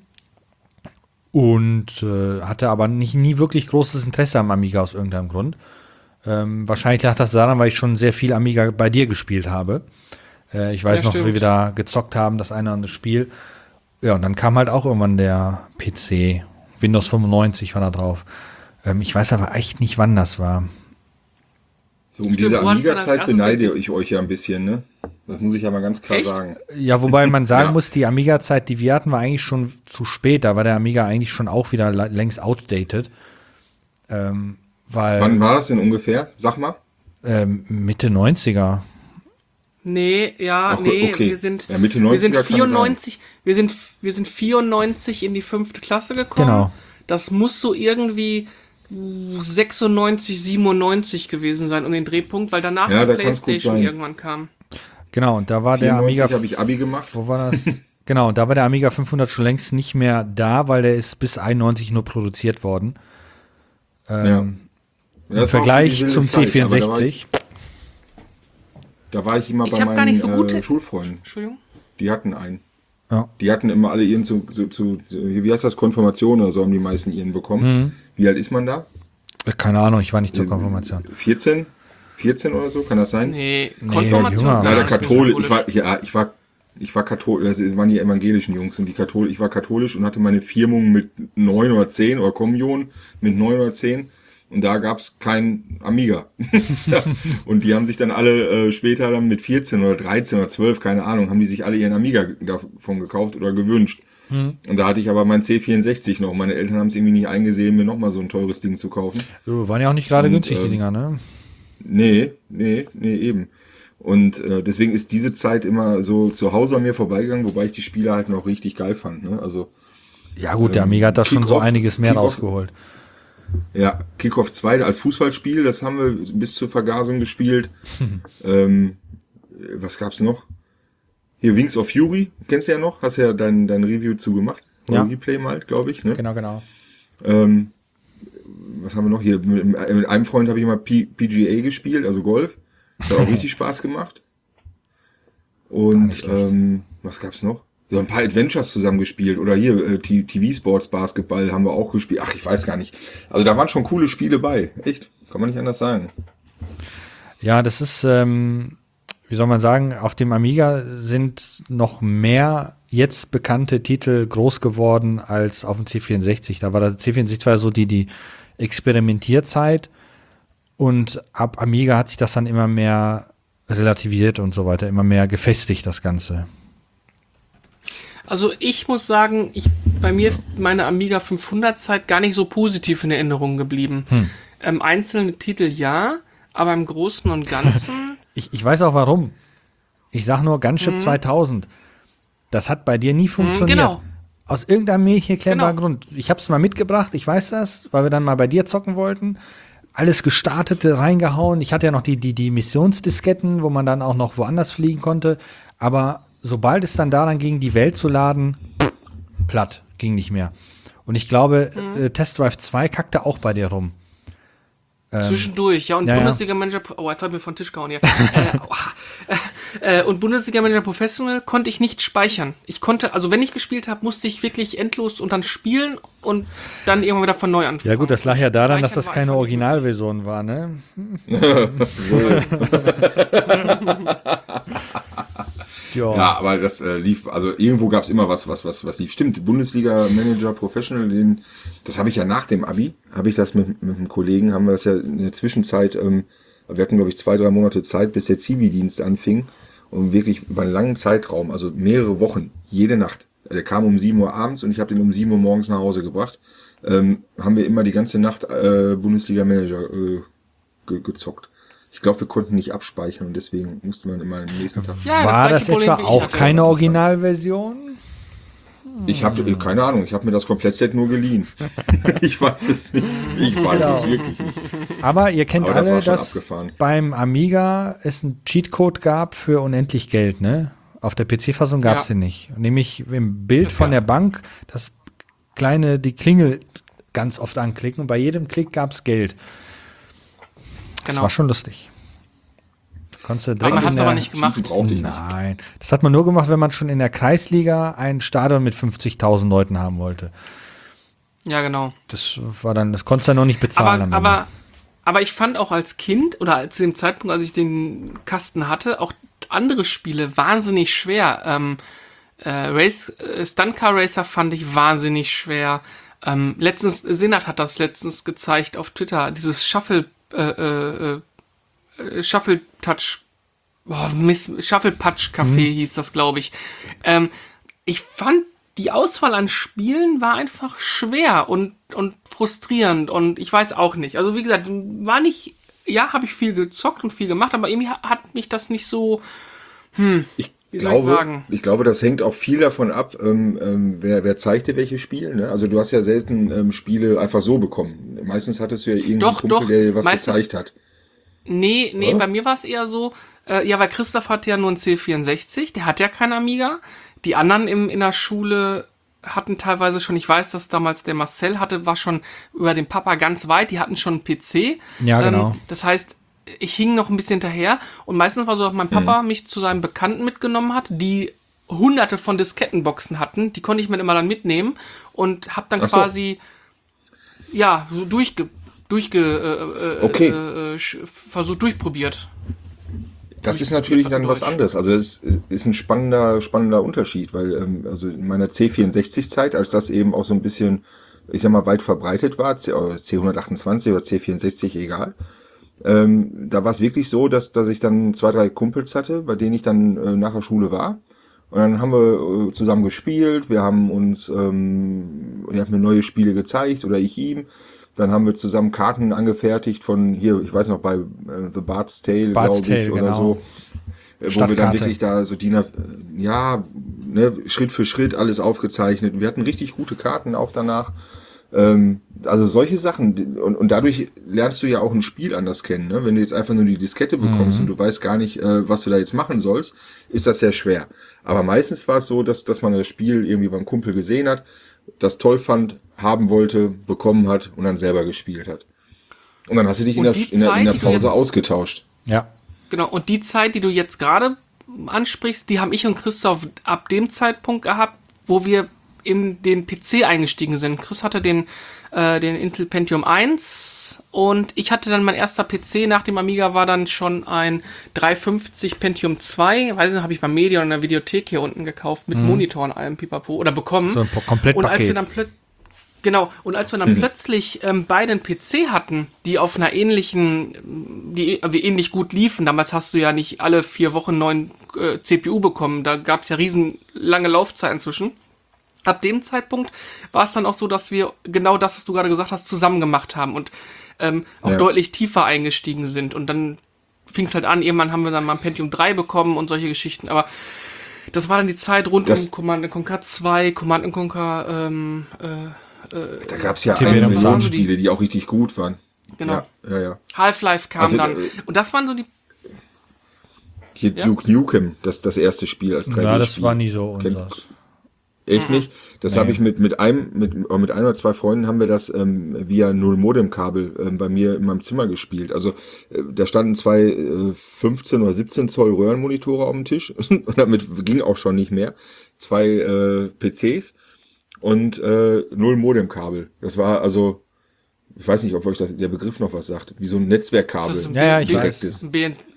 und hatte aber nie wirklich großes Interesse am Amiga aus irgendeinem Grund. Wahrscheinlich lag das daran, weil ich schon sehr viel Amiga bei dir gespielt habe. Ich weiß noch, wie wir da gezockt haben, das eine oder andere Spiel. Ja, und dann kam halt auch irgendwann der PC. Windows 95 war da drauf. Ich weiß aber echt nicht, wann das war. So, um diese Amiga-Zeit beneide ich euch ja ein bisschen, ne? Das muss ich ja mal ganz klar sagen. Ja, wobei man sagen muss, die Amiga-Zeit, die wir hatten, war eigentlich schon zu spät. Da war der Amiga eigentlich schon auch wieder längst outdated. Wann war das denn ungefähr? Sag mal. Mitte 90er. Nee, okay. Wir sind Mitte 90er wir sind 94, wir sind 94 in die 5. Klasse gekommen. Genau. Das muss so irgendwie 96, 97 gewesen sein um den Drehpunkt, weil danach die PlayStation irgendwann kam. Genau, und da war der Amiga. Habe ich Abi gemacht. Wo war das? Genau, und da war der Amiga 500 schon längst nicht mehr da, weil der ist bis 91 nur produziert worden. Im Vergleich zum C64. Da war ich immer bei meinen Schulfreunden. Entschuldigung. Die hatten einen. Ja. Die hatten immer alle ihren wie heißt das, Konfirmation oder so, haben die meisten ihren bekommen. Mhm. Wie alt ist man da? Keine Ahnung, ich war nicht zur Konfirmation. 14 oder so, kann das sein? Nee, Konfirmation. Leider katholisch. Ich war katholisch, das waren die evangelischen Jungs und ich war katholisch und hatte meine Firmung mit 9 oder 10 oder Kommunion mit 9 oder 10 und da gab es kein Amiga. Und die haben sich dann alle später dann mit 14 oder 13 oder 12, keine Ahnung, haben die sich alle ihren Amiga davon gekauft oder gewünscht. Und da hatte ich aber mein C64 noch. Meine Eltern haben es irgendwie nicht eingesehen, mir nochmal so ein teures Ding zu kaufen. So, waren ja auch nicht gerade günstig, die Dinger, ne? Nee, eben. Und deswegen ist diese Zeit immer so zu Hause an mir vorbeigegangen, wobei ich die Spiele halt noch richtig geil fand. Ne? Also, ja gut, der Amiga hat da schon so einiges mehr rausgeholt. Ja, Kickoff 2 als Fußballspiel, das haben wir bis zur Vergasung gespielt. was gab's noch? Hier Wings of Fury, kennst du ja noch? Hast ja dein Review zu gemacht. Ja. Replay mal, glaube ich, ne? Genau. Was haben wir noch hier? Mit einem Freund habe ich mal PGA gespielt, also Golf. Das hat auch richtig Spaß gemacht. Und was gab's noch? So ein paar Adventures zusammen gespielt. Oder hier TV Sports Basketball haben wir auch gespielt. Ach, ich weiß gar nicht. Also da waren schon coole Spiele bei. Echt. Kann man nicht anders sagen. Ja, das ist, wie soll man sagen, auf dem Amiga sind noch mehr jetzt bekannte Titel groß geworden als auf dem C64. Da war das C64 war so die Experimentierzeit und ab Amiga hat sich das dann immer mehr relativiert und so weiter, immer mehr gefestigt, das Ganze. Also ich muss sagen, bei mir ist meine Amiga 500-Zeit gar nicht so positiv in Erinnerung geblieben. Einzelne Titel ja, aber im Großen und Ganzen... Ich weiß auch warum. Ich sag nur Gunship 2000. Das hat bei dir nie funktioniert. Genau. Aus irgendeinem mir nicht erklärbaren Grund. Ich habe es mal mitgebracht, ich weiß das, weil wir dann mal bei dir zocken wollten. Alles gestartete, reingehauen. Ich hatte ja noch die Missionsdisketten, wo man dann auch noch woanders fliegen konnte. Aber sobald es dann daran ging, die Welt zu laden, platt, ging nicht mehr. Und ich glaube, Test Drive 2 kackte auch bei dir rum. Zwischendurch, ja, und Bundesliga-Manager, oh, jetzt hab ich mir von den Tisch gehauen hier. Und Bundesliga-Manager Professional konnte ich nicht speichern. Ich konnte, also wenn ich gespielt habe, musste ich wirklich endlos und dann spielen und dann irgendwann wieder von neu anfangen. Ja gut, das lag ja daran, dass das keine Originalversion war, ne? Ja, aber das lief, also irgendwo gab es immer was lief. Stimmt, Bundesliga-Manager Professional, das habe ich ja nach dem Abi, habe ich das mit einem Kollegen, haben wir das ja in der Zwischenzeit, wir hatten glaube ich 2-3 Monate Zeit, bis der Zivildienst anfing und wirklich über einen langen Zeitraum, also mehrere Wochen, jede Nacht. Der kam um 7 Uhr abends und ich habe den um 7 Uhr morgens nach Hause gebracht. Haben wir immer die ganze Nacht Bundesliga-Manager gezockt. Ich glaube, wir konnten nicht abspeichern und deswegen musste man immer am nächsten Tag... Ja, war das etwa auch keine Originalversion? Ich habe keine Ahnung, ich habe mir das Komplettset nur geliehen. Ich weiß es nicht. Ich weiß es wirklich nicht. Aber ihr kennt Aber das alle, war schon dass abgefahren. beim Amiga es einen Cheatcode gab für unendlich Geld, ne? Auf der PC-Fassung gab es den nicht. Nämlich im Bild von der Bank die Klingel ganz oft anklicken und bei jedem Klick gab es Geld. Das war schon lustig. Konntest du direkt aber man hat es aber nicht gemacht. Nein, das hat man nur gemacht, wenn man schon in der Kreisliga ein Stadion mit 50.000 Leuten haben wollte. Ja, genau. Das konntest du ja noch nicht bezahlen. Aber ich fand auch als Kind oder zu dem Zeitpunkt, als ich den Kasten hatte, auch andere Spiele wahnsinnig schwer. Stunt Car Racer fand ich wahnsinnig schwer. Sinat hat das letztens gezeigt auf Twitter, dieses Shuffle Touch, Shuffle Patch Café hieß das, glaube ich. Ich fand, die Auswahl an Spielen war einfach schwer und frustrierend und ich weiß auch nicht. Also wie gesagt, habe ich viel gezockt und viel gemacht, aber irgendwie hat mich das nicht so, Ich glaube, das hängt auch viel davon ab, wer zeigt dir welche Spiele. Ne? Also du hast ja selten Spiele einfach so bekommen. Meistens hattest du ja irgendeinen Kumpel, der dir was gezeigt hat. Nee, bei mir war es eher so, weil Christoph hat ja nur einen C64, der hat ja keinen Amiga. Die anderen in der Schule hatten teilweise schon, ich weiß, dass damals der Marcel war schon über den Papa ganz weit, die hatten schon einen PC. Ja, genau. Das heißt, ich hing noch ein bisschen hinterher und meistens war so, dass mein Papa mich zu seinem Bekannten mitgenommen hat, die hunderte von Diskettenboxen hatten, die konnte ich mir immer dann mitnehmen und hab dann quasi so versucht, durchprobiert. Das ist natürlich dann was anderes. Also es ist ein spannender Unterschied, weil also in meiner C64-Zeit, als das eben auch so ein bisschen, ich sag mal, weit verbreitet war, C128 oder C64, egal, da war es wirklich so, dass ich dann 2-3 Kumpels hatte, bei denen ich dann nach der Schule war. Und dann haben wir zusammen gespielt, wir haben uns, er hat mir neue Spiele gezeigt oder ich ihm. Dann haben wir zusammen Karten angefertigt von hier, ich weiß noch, bei The Bard's Tale, glaube ich, oder so. Wo wir dann wirklich da so Schritt für Schritt alles aufgezeichnet. Wir hatten richtig gute Karten auch danach. Also solche Sachen. Und dadurch lernst du ja auch ein Spiel anders kennen. Ne? Wenn du jetzt einfach nur die Diskette bekommst und du weißt gar nicht, was du da jetzt machen sollst, ist das sehr schwer. Aber meistens war es so, dass man das Spiel irgendwie beim Kumpel gesehen hat, das toll fand, haben wollte, bekommen hat und dann selber gespielt hat. Und dann hast du dich in der Pause ausgetauscht. Ja. Genau, und die Zeit, die du jetzt gerade ansprichst, die haben ich und Christoph ab dem Zeitpunkt gehabt, wo wir in den PC eingestiegen sind. Chris hatte den Intel Pentium 1 und ich hatte dann mein erster PC nach dem Amiga war dann schon ein 350 Pentium 2, weiß nicht, habe ich beim Medion in der Videothek hier unten gekauft, mit Monitor und allem Pipapo oder bekommen. So ein Komplettpaket. Und als wir dann plötzlich beide einen PC hatten, die auf einer ähnlichen, die ähnlich gut liefen, damals hast du ja nicht alle 4 Wochen einen neuen CPU bekommen, da gab es ja riesen lange Laufzeiten zwischen. Ab dem Zeitpunkt war es dann auch so, dass wir genau das, was du gerade gesagt hast, zusammen gemacht haben und auch deutlich tiefer eingestiegen sind. Und dann fing es halt an, irgendwann haben wir dann mal ein Pentium 3 bekommen und solche Geschichten. Aber das war dann die Zeit rund um Command & Conquer 2, Command & Conquer da gab es ja eine Million Spiele, die auch richtig gut waren. Genau. Ja. Half-Life kam dann. Und das waren so die... Hier Duke Nukem, das erste Spiel als 3D-Spiel. Ja, das war nie so unseres. Echt nicht? Das habe ich mit ein oder zwei Freunden haben wir das via Null-Modem-Kabel bei mir in meinem Zimmer gespielt. Also da standen zwei 15 oder 17 Zoll Röhrenmonitore auf dem Tisch und damit ging auch schon nicht mehr. Zwei PCs und Null-Modem-Kabel. Das war also, ich weiß nicht, ob euch der Begriff noch was sagt, wie so ein Netzwerkkabel. Das ist ich weiß.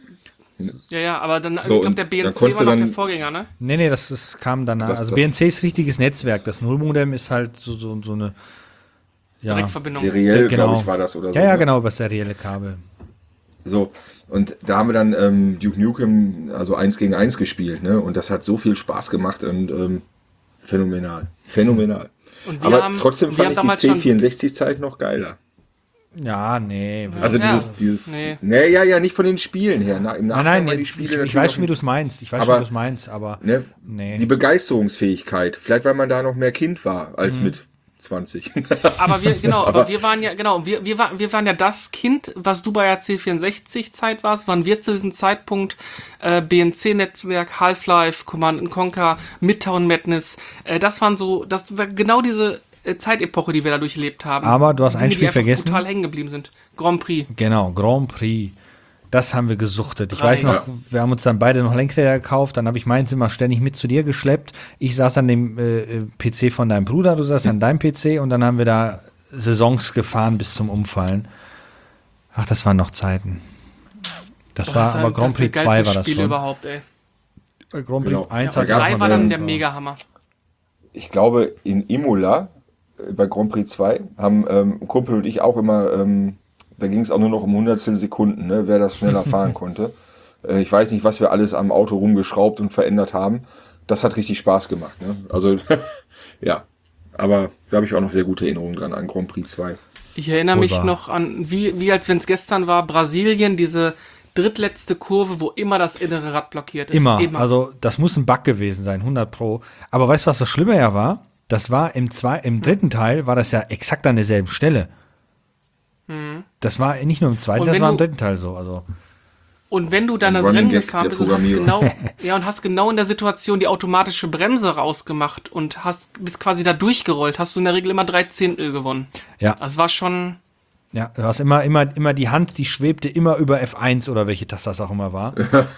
Ja, aber dann, so, ich glaube, der BNC war noch der Vorgänger, ne? Nee, das kam danach. Also BNC ist richtiges Netzwerk. Das Nullmodem ist halt so eine Direktverbindung. Seriell, glaube ich, war das oder so. Ja, genau, über serielle Kabel. So, und da haben wir dann Duke Nukem, also 1 gegen 1 gespielt, ne? Und das hat so viel Spaß gemacht und phänomenal. Und aber trotzdem fand ich die C64-Zeit noch geiler. Ja, nee. Also dieses nicht von den Spielen her. Nein, die Spiele ich weiß schon, wie du es meinst. Aber ne, die Begeisterungsfähigkeit. Vielleicht, weil man da noch mehr Kind war als mit 20. Aber wir waren ja das Kind, was du bei der C64-Zeit warst, waren wir zu diesem Zeitpunkt BNC-Netzwerk, Half-Life, Command & Conquer, Midtown Madness. Das war genau diese Zeitepoche, die wir da durchlebt haben. Aber du hast ein Spiel vergessen. Total hängen geblieben sind. Grand Prix. Genau, Grand Prix. Das haben wir gesuchtet. Ich weiß noch, wir haben uns dann beide noch Lenkräder gekauft. Dann habe ich meins immer ständig mit zu dir geschleppt. Ich saß an dem PC von deinem Bruder, du saßt an deinem PC und dann haben wir da Saisons gefahren bis zum Umfallen. Ach, das waren noch Zeiten. Das war aber Grand Prix 2 war das Spiel schon. überhaupt, ey. Grand Prix 1 hat 3 war dann der Mega-Hammer. Ich glaube, in Imola bei Grand Prix 2 haben Kumpel und ich auch immer, da ging es auch nur noch um Hundertstel Sekunden, ne, wer das schneller fahren konnte. Ich weiß nicht, was wir alles am Auto rumgeschraubt und verändert haben. Das hat richtig Spaß gemacht. Ne? Also, ja. Aber da habe ich auch noch sehr gute Erinnerungen dran an Grand Prix 2. Ich erinnere mich noch an, wie als wenn es gestern war, Brasilien, diese drittletzte Kurve, wo immer das innere Rad blockiert ist. Immer. Also das muss ein Bug gewesen sein, 100 Pro. Aber weißt du, was das Schlimme ja war? Das war im dritten Teil, war das ja exakt an derselben Stelle. Das war nicht nur im zweiten, das war im dritten Teil so. Also. Und wenn du dann das Rennen gefahren bist und hast genau in der Situation die automatische Bremse rausgemacht und bist quasi da durchgerollt, hast du in der Regel immer 3/10 gewonnen. Ja. Das war schon... Ja, du hast immer die Hand, die schwebte immer über F1 oder welche Taste das auch immer war.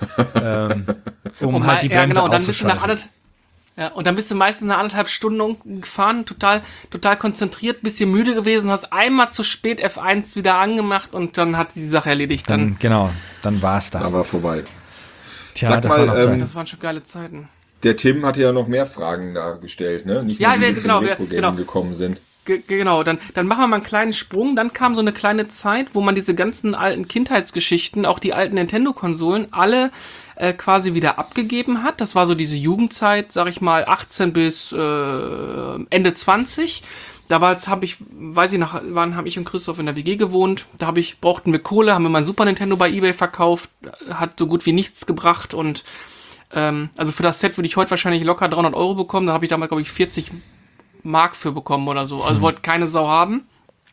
Um halt die Bremse auszuschalten. Und dann bist du meistens eine 1,5 Stunden gefahren, total konzentriert, bisschen müde gewesen, hast einmal zu spät F1 wieder angemacht und dann hat die Sache erledigt. Dann war es das. Da war vorbei. Tja, Sag das waren schon geile Zeiten. Der Tim hatte ja noch mehr Fragen da gestellt, ne? Nicht nur, wie wir zum Retro-Gaming gekommen sind. Genau, dann machen wir mal einen kleinen Sprung. Dann kam so eine kleine Zeit, wo man diese ganzen alten Kindheitsgeschichten, auch die alten Nintendo-Konsolen, alle quasi wieder abgegeben hat. Das war so diese Jugendzeit, sag ich mal, 18 bis Ende 20. Damals habe ich und Christoph in der WG gewohnt. Da brauchten wir Kohle, haben wir mein Super Nintendo bei eBay verkauft. Hat so gut wie nichts gebracht. Und also für das Set würde ich heute wahrscheinlich locker 300 € bekommen. Da habe ich damals, glaube ich, 40 Mark für bekommen oder so. Also wollte keine Sau haben.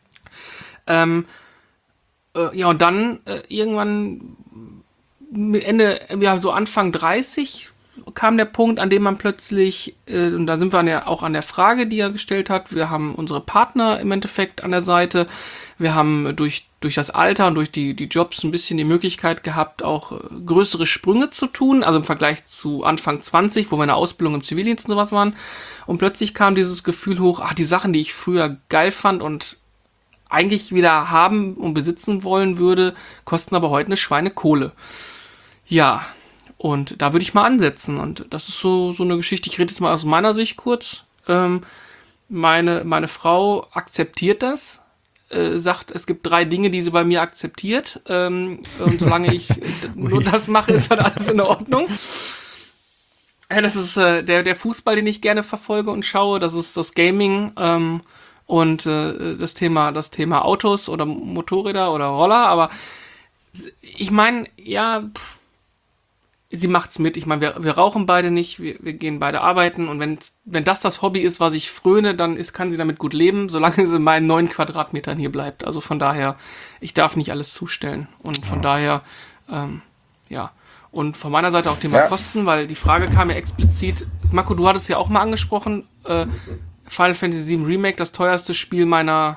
Ja, und dann irgendwann Ende, ja, so Anfang 30 kam der Punkt, an dem man plötzlich, und da sind wir auch an der Frage, die er gestellt hat, wir haben unsere Partner im Endeffekt an der Seite, wir haben durch das Alter und durch die Jobs ein bisschen die Möglichkeit gehabt, auch größere Sprünge zu tun, also im Vergleich zu Anfang 20, wo wir in der Ausbildung im Zivildienst und sowas waren, und plötzlich kam dieses Gefühl hoch, die Sachen, die ich früher geil fand und eigentlich wieder haben und besitzen wollen würde, kosten aber heute eine Schweinekohle. Ja, und da würde ich mal ansetzen. Und das ist so eine Geschichte, ich rede jetzt mal aus meiner Sicht kurz. Meine Frau akzeptiert das, sagt, es gibt 3 Dinge, die sie bei mir akzeptiert. Und solange ich nur das mache, ist halt alles in Ordnung. Das ist der Fußball, den ich gerne verfolge und schaue. Das ist das Gaming und das Thema Autos oder Motorräder oder Roller. Aber ich meine, ja, sie macht's mit. Ich meine, wir rauchen beide nicht, wir gehen beide arbeiten. Und wenn das Hobby ist, was ich fröne, dann kann sie damit gut leben, solange sie in meinen 9 Quadratmetern hier bleibt. Also von daher, ich darf nicht alles zustellen. Und von daher, ja. Und von meiner Seite auch Thema Kosten, weil die Frage kam ja explizit. Marco, du hattest ja auch mal angesprochen, Final Fantasy VII Remake, das teuerste Spiel meiner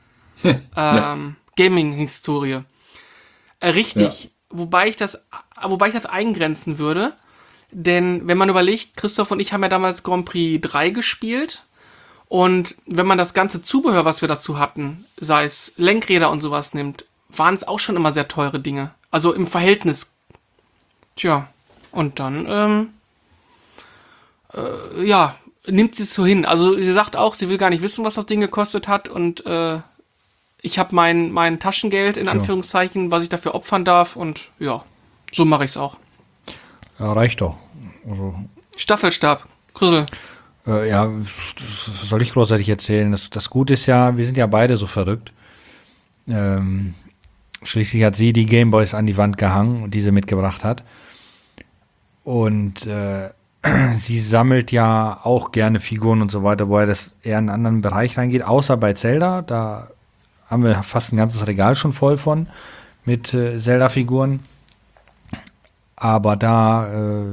Gaming-Historie. Richtig. Ja. Wobei ich das eingrenzen würde, denn wenn man überlegt, Christoph und ich haben ja damals Grand Prix 3 gespielt und wenn man das ganze Zubehör, was wir dazu hatten, sei es Lenkräder und sowas nimmt, waren es auch schon immer sehr teure Dinge. Also im Verhältnis. Tja, und dann, ja, nimmt sie es so hin. Also sie sagt auch, sie will gar nicht wissen, was das Ding gekostet hat und ich habe mein Taschengeld, in Anführungszeichen, was ich dafür opfern darf und ja, so mache ich es auch. Ja, reicht doch. Also, Staffelstab, Grüssel. Ja, soll ich großartig erzählen? Das Gute ist ja, wir sind ja beide so verrückt. Schließlich hat sie die Gameboys an die Wand gehangen, die sie mitgebracht hat. Und sie sammelt ja auch gerne Figuren und so weiter, wobei das eher in einen anderen Bereich reingeht, außer bei Zelda. Da haben wir fast ein ganzes Regal schon voll von mit Zelda-Figuren. Aber da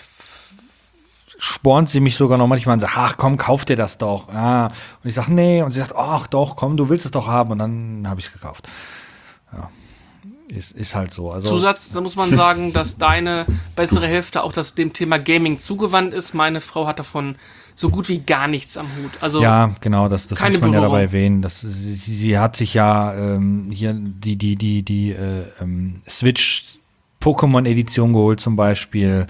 spornt sie mich sogar noch manchmal und sagt, ach komm, kauf dir das doch. Und ich sage, nee. Und sie sagt, ach doch, komm, du willst es doch haben. Und dann habe ich es gekauft. Ja, ist halt so. Also, Zusatz, da muss man sagen, dass deine bessere Hälfte auch dem Thema Gaming zugewandt ist. Meine Frau hat davon so gut wie gar nichts am Hut. Also ja, genau, das muss man Berührung. Ja dabei erwähnen. Sie hat sich ja hier die Switch Pokémon-Edition geholt zum Beispiel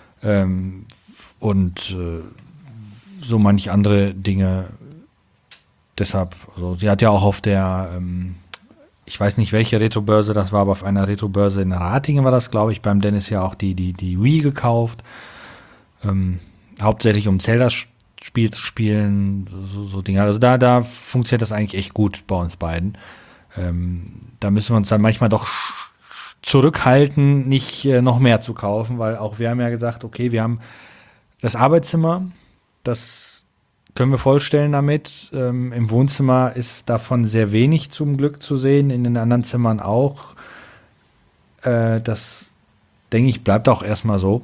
und so manch andere Dinge. Deshalb, also sie hat ja auch auf der, ich weiß nicht welche Retro-Börse das war, aber auf einer Retro-Börse in Ratingen war das, glaube ich, beim Dennis ja auch die Wii gekauft. Hauptsächlich um Zelda-Spiel zu spielen, so Dinge. Also da funktioniert das eigentlich echt gut bei uns beiden. Da müssen wir uns dann manchmal doch zurückhalten, nicht noch mehr zu kaufen, weil auch wir haben ja gesagt, okay, wir haben das Arbeitszimmer, das können wir vollstellen damit. Im Wohnzimmer ist davon sehr wenig zum Glück zu sehen, in den anderen Zimmern auch. Das, denke ich, bleibt auch erstmal so.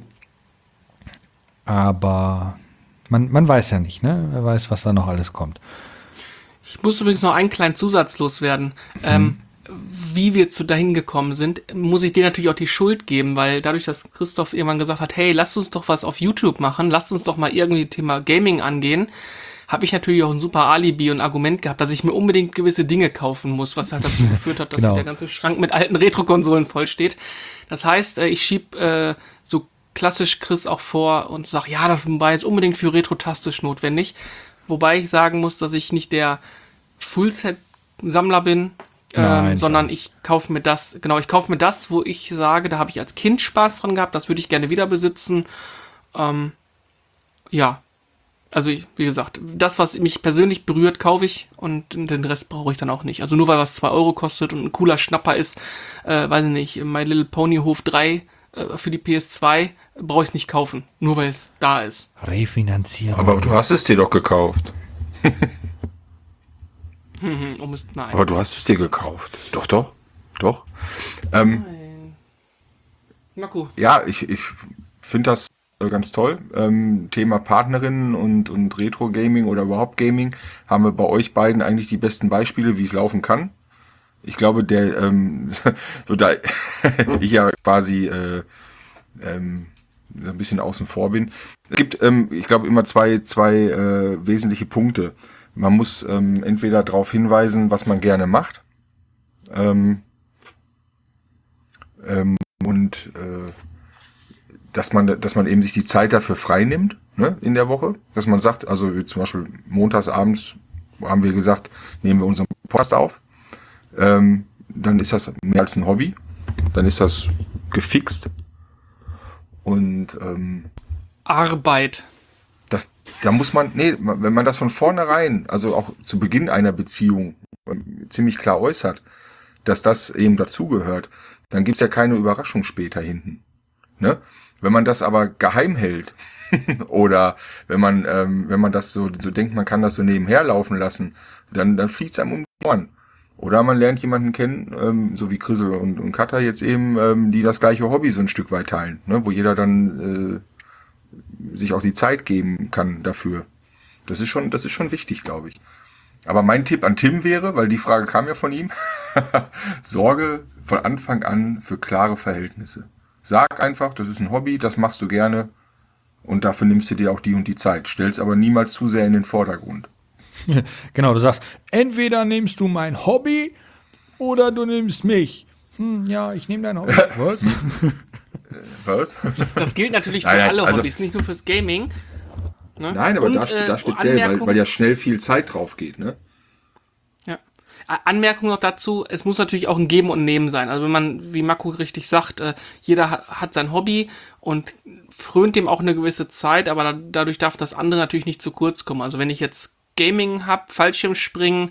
Aber man weiß ja nicht, ne? Wer weiß, was da noch alles kommt. Ich muss übrigens noch einen kleinen Zusatz loswerden. Wie wir dahin gekommen sind, muss ich dir natürlich auch die Schuld geben, weil dadurch, dass Christoph irgendwann gesagt hat, hey, lasst uns doch was auf YouTube machen, lasst uns doch mal irgendwie Thema Gaming angehen, habe ich natürlich auch ein super Alibi und Argument gehabt, dass ich mir unbedingt gewisse Dinge kaufen muss, was halt dazu geführt hat, dass Genau. der ganze Schrank mit alten Retro-Konsolen voll steht. Das heißt, ich schieb so klassisch Chris auch vor und sage, ja, das war jetzt unbedingt für Retro-tastisch notwendig. Wobei ich sagen muss, dass ich nicht der Fullset-Sammler bin, sondern ich kaufe mir das, wo ich sage, da habe ich als Kind Spaß dran gehabt, das würde ich gerne wieder besitzen. Ja, also wie gesagt, das, was mich persönlich berührt, kaufe ich und den Rest brauche ich dann auch nicht. Also nur weil was 2 Euro kostet und ein cooler Schnapper ist, weiß ich nicht, My Little Pony Hof 3 für die PS2, brauche ich es nicht kaufen, nur weil es da ist. Refinanzierung. Aber du hast es dir doch gekauft. Nein. Aber du hast es dir gekauft. Doch. Nein. Marco. Ja, ich finde das ganz toll. Thema Partnerinnen und Retro-Gaming oder überhaupt Gaming haben wir bei euch beiden eigentlich die besten Beispiele, wie es laufen kann. Ich glaube, so da ich ja quasi ein bisschen außen vor bin. Es gibt, ich glaube, immer zwei wesentliche Punkte. Man muss entweder darauf hinweisen, was man gerne macht, und dass man eben sich die Zeit dafür frei nimmt, ne, in der Woche. Dass man sagt, also zum Beispiel montagsabends haben wir gesagt, nehmen wir unseren Podcast auf. Dann ist das mehr als ein Hobby. Dann ist das gefixt. Und Arbeit. da muss man, wenn man das von vornherein, also auch zu Beginn einer Beziehung ziemlich klar äußert, dass das eben dazugehört, dann gibt's ja keine Überraschung später hinten. Ne? Wenn man das aber geheim hält oder wenn man das so denkt, man kann das so nebenher laufen lassen, dann fliegt's einem um die Ohren. Oder man lernt jemanden kennen, so wie Chrisel und Katha jetzt eben, die das gleiche Hobby so ein Stück weit teilen, ne? Wo jeder dann sich auch die Zeit geben kann dafür. Das ist schon wichtig, glaube ich. Aber mein Tipp an Tim wäre, weil die Frage kam ja von ihm, sorge von Anfang an für klare Verhältnisse. Sag einfach, das ist ein Hobby, das machst du gerne und dafür nimmst du dir auch die und die Zeit. Stell's aber niemals zu sehr in den Vordergrund. Genau, du sagst, entweder nimmst du mein Hobby oder du nimmst mich. Ja, ich nehme dein Hobby. Was? Was? Das gilt natürlich für Nein, alle also, Hobbys, nicht nur fürs Gaming. Ne? Nein, aber und, da speziell, weil ja schnell viel Zeit drauf geht, ne? Ja. Anmerkung noch dazu, es muss natürlich auch ein Geben und Nehmen sein. Also wenn man, wie Marco richtig sagt, jeder hat sein Hobby und frönt dem auch eine gewisse Zeit, aber dadurch darf das andere natürlich nicht zu kurz kommen. Also wenn ich jetzt Gaming habe, Fallschirmspringen,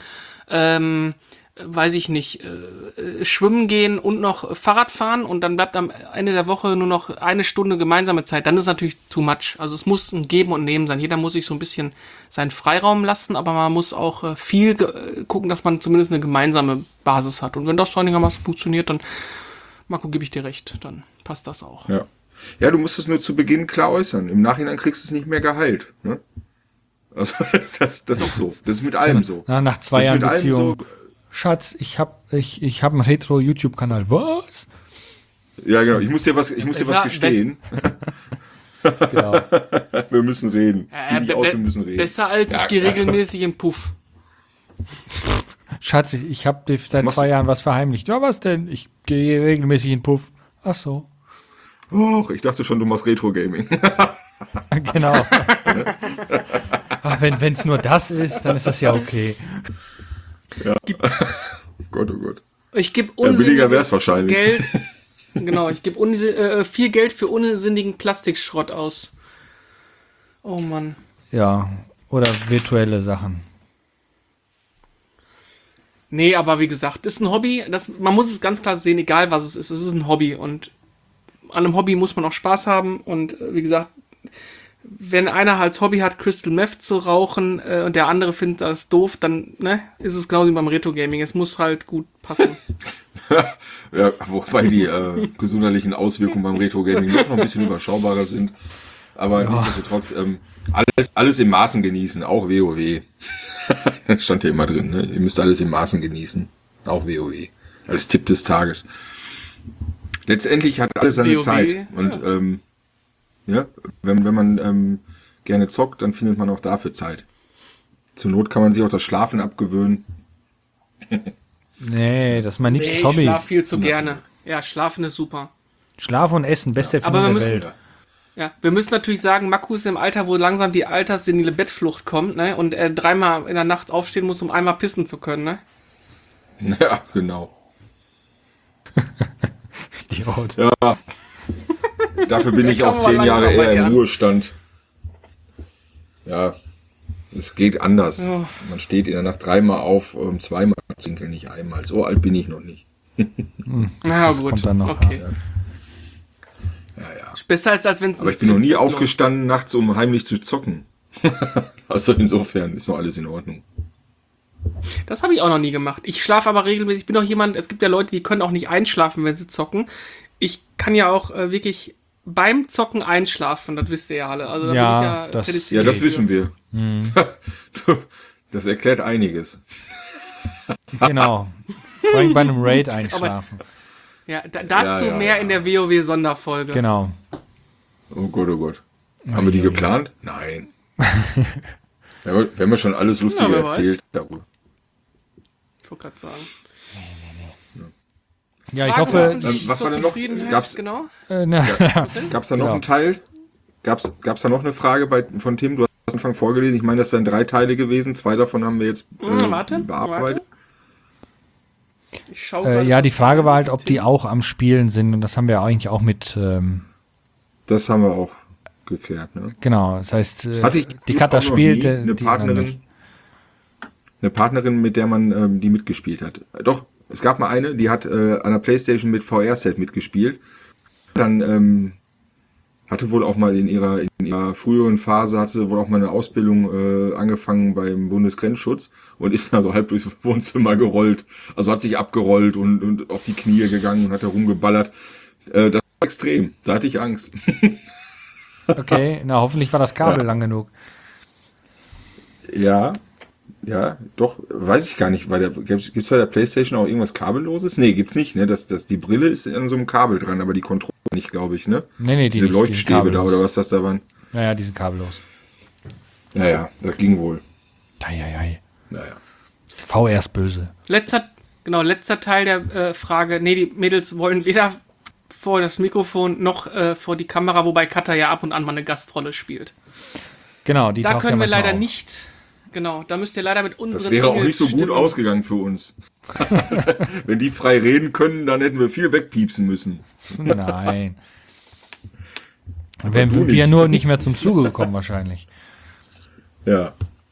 weiß ich nicht, schwimmen gehen und noch Fahrrad fahren und dann bleibt am Ende der Woche nur noch eine Stunde gemeinsame Zeit, dann ist natürlich too much. Also es muss ein Geben und Nehmen sein. Jeder muss sich so ein bisschen seinen Freiraum lassen, aber man muss auch viel gucken, dass man zumindest eine gemeinsame Basis hat. Und wenn das so einigermaßen funktioniert, dann, Marco, gebe ich dir recht, dann passt das auch. Ja, du musst es nur zu Beginn klar äußern. Im Nachhinein kriegst du es nicht mehr geheilt, ne? Also das ist so. Das ist mit allem so. Nach 2 Jahren Beziehung. Schatz, ich hab einen Retro-YouTube-Kanal. Was? Ja, genau. Ich muss dir was gestehen. Genau. Wir müssen reden. Wir müssen reden. Besser als ich gehe regelmäßig in Puff. Schatz, ich habe dir seit 2 Jahren was verheimlicht. Ja, was denn? Ich gehe regelmäßig in Puff. Ach so. Och, ich dachte schon, du machst Retro-Gaming. Genau. Ach, wenn es nur das ist, dann ist das ja okay. Ja. Gott, oh Gott. Ich gebe billiger wär's wahrscheinlich. Geld. Genau, ich gebe viel Geld für unsinnigen Plastikschrott aus. Oh Mann. Ja, oder virtuelle Sachen. Nee, aber wie gesagt, ist ein Hobby. Man muss es ganz klar sehen, egal was es ist. Es ist ein Hobby und an einem Hobby muss man auch Spaß haben. Und wie gesagt, wenn einer als Hobby hat, Crystal Meth zu rauchen und der andere findet das doof, dann ist es genauso wie beim Retro-Gaming. Es muss halt gut passen. Ja, wobei die gesundheitlichen Auswirkungen beim Retro-Gaming noch ein bisschen überschaubarer sind. Aber nichtsdestotrotz, alles in Maßen genießen, auch WoW. Das stand ja immer drin, ne? Ihr müsst alles in Maßen genießen, auch WoW. Als Tipp des Tages. Letztendlich hat alles seine Zeit. Und wenn man gerne zockt, dann findet man auch dafür Zeit. Zur Not kann man sich auch das Schlafen abgewöhnen. Nee, das ist mein liebstes Hobby. Ich schlafe viel zu gerne. Ja, Schlafen ist super. Schlafen und Essen, beste Erfindung der Welt. Ja, wir müssen natürlich sagen, Marco ist im Alter, wo langsam die alterssenile Bettflucht kommt, ne? Und er 3-mal in der Nacht aufstehen muss, um einmal pissen zu können, ne? Ja, genau. Idiot. Ja. Dafür bin ich auch 10 Jahre eher im Ruhestand. Ja, es geht anders. Oh. Man steht in der Nacht 3-mal auf, 2-mal zinkeln, nicht einmal. So alt bin ich noch nicht. Na gut, kommt dann noch. Okay. Ja. Besser als wenn es. Aber ich bin noch nie aufgestanden nachts, um heimlich zu zocken. Also insofern ist noch alles in Ordnung. Das habe ich auch noch nie gemacht. Ich schlafe aber regelmäßig. Ich bin auch jemand, es gibt ja Leute, die können auch nicht einschlafen, wenn sie zocken. Ich kann ja auch wirklich beim Zocken einschlafen, das wisst ihr ja alle. Also, da Ja, bin ich das- Ja, das wissen wir. Hm. Das erklärt einiges. Genau. Vor allem bei einem Raid einschlafen. Ja, dazu Ja, mehr ja. in der WoW-Sonderfolge. Genau. Oh Gott, oh Gott. Haben wir die geplant? Nein. Wir haben ja schon alles Lustige wer erzählt darüber. Ich wollte gerade sagen. Ja, ich Frage hoffe. hoffentlich was zur war denn noch? Zufriedenheit, Gab's- genau. Gab's da noch Genau. einen Teil? Gab's da noch eine Frage von Tim? Du hast am Anfang vorgelesen. Ich meine, das wären 3 Teile gewesen. 2 davon haben wir jetzt Warte. bearbeitet. Ich schaue Ja, die Frage war halt, ob die auch am Spielen sind. Und das haben wir eigentlich auch mit. Das haben wir auch geklärt. Ne? Genau, das heißt, Hatte ich die ist Kata auch noch spielt. nie eine die anderen Partnerin, nicht. eine Partnerin, mit der man die mitgespielt hat. Doch, es gab mal eine, die hat an der PlayStation mit VR-Set mitgespielt. Dann hatte wohl auch mal in ihrer früheren Phase, hatte sie wohl auch mal eine Ausbildung angefangen beim Bundesgrenzschutz und ist da so halb durchs Wohnzimmer gerollt. Also hat sich abgerollt und auf die Knie gegangen und hat da rumgeballert. Das war extrem. Da hatte ich Angst. Okay, na hoffentlich war das Kabel lang genug. Ja, doch, weiß ich gar nicht. Gibt's bei der PlayStation auch irgendwas Kabelloses? Nee, gibt's nicht, ne? Die Brille ist an so einem Kabel dran, aber die Controller nicht, glaube ich, ne? Nee, Diese die Leuchtstäbe sind da, kabellos. oder was das da waren. Naja, die sind kabellos. Ja, das ging wohl. Eieiei. Naja. VR ist böse. Letzter Teil der Frage. Nee, die Mädels wollen weder vor das Mikrofon noch vor die Kamera, wobei Katha ja ab und an mal eine Gastrolle spielt. Genau, die Da taucht können wir manchmal leider auf. nicht. Genau, da müsst ihr leider mit unseren Das wäre auch nicht so gut Engelsstimmen- ausgegangen für uns. Wenn die frei reden können, dann hätten wir viel wegpiepsen müssen. Nein. Dann du wären wir nicht. ja nur nicht mehr zum Zuge gekommen wahrscheinlich. Ja.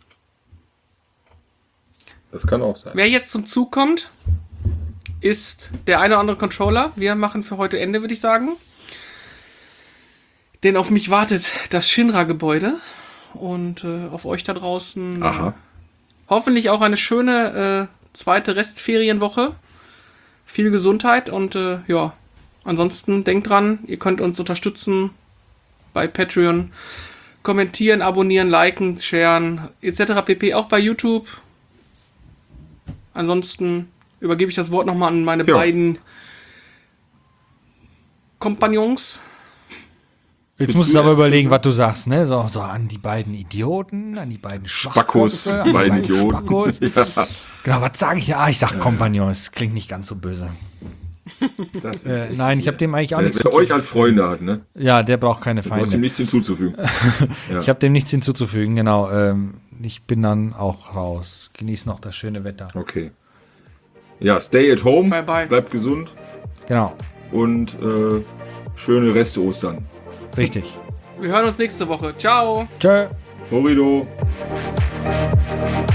Das kann auch sein. Wer jetzt zum Zug kommt, ist der eine oder andere Controller. Wir machen für heute Ende, würde ich sagen. Denn auf mich wartet das Shinra-Gebäude. Und auf euch da draußen Aha. hoffentlich auch eine schöne zweite Restferienwoche. Viel Gesundheit und ja, ansonsten denkt dran, ihr könnt uns unterstützen bei Patreon. Kommentieren, abonnieren, liken, sharen etc. pp. Auch bei YouTube. Ansonsten übergebe ich das Wort nochmal an meine Ja. beiden Kompagnons. Jetzt Willst musst du du aber erst überlegen, wissen? was du sagst, ne? So an die beiden Idioten, an die beiden Spackos, Schwachköpfe, an die beiden Idioten. Spackos. Ja, Genau, was sage ich? Ah, ich sag Kompagnon, es klingt nicht ganz so böse. das ist Nein, ich habe dem eigentlich auch nichts wer euch als Freunde hat, ne? Ja, der braucht keine Du hast ihm Feinde. nichts hinzuzufügen. Ja. Ich habe dem nichts hinzuzufügen, genau. Ich bin dann auch raus. Genieß noch das schöne Wetter. Okay. Ja, stay at home. Bye, bye. Bleibt gesund Genau, und schöne Reste Ostern. richtig. Wir hören uns nächste Woche. Ciao! Tschö. Horrido.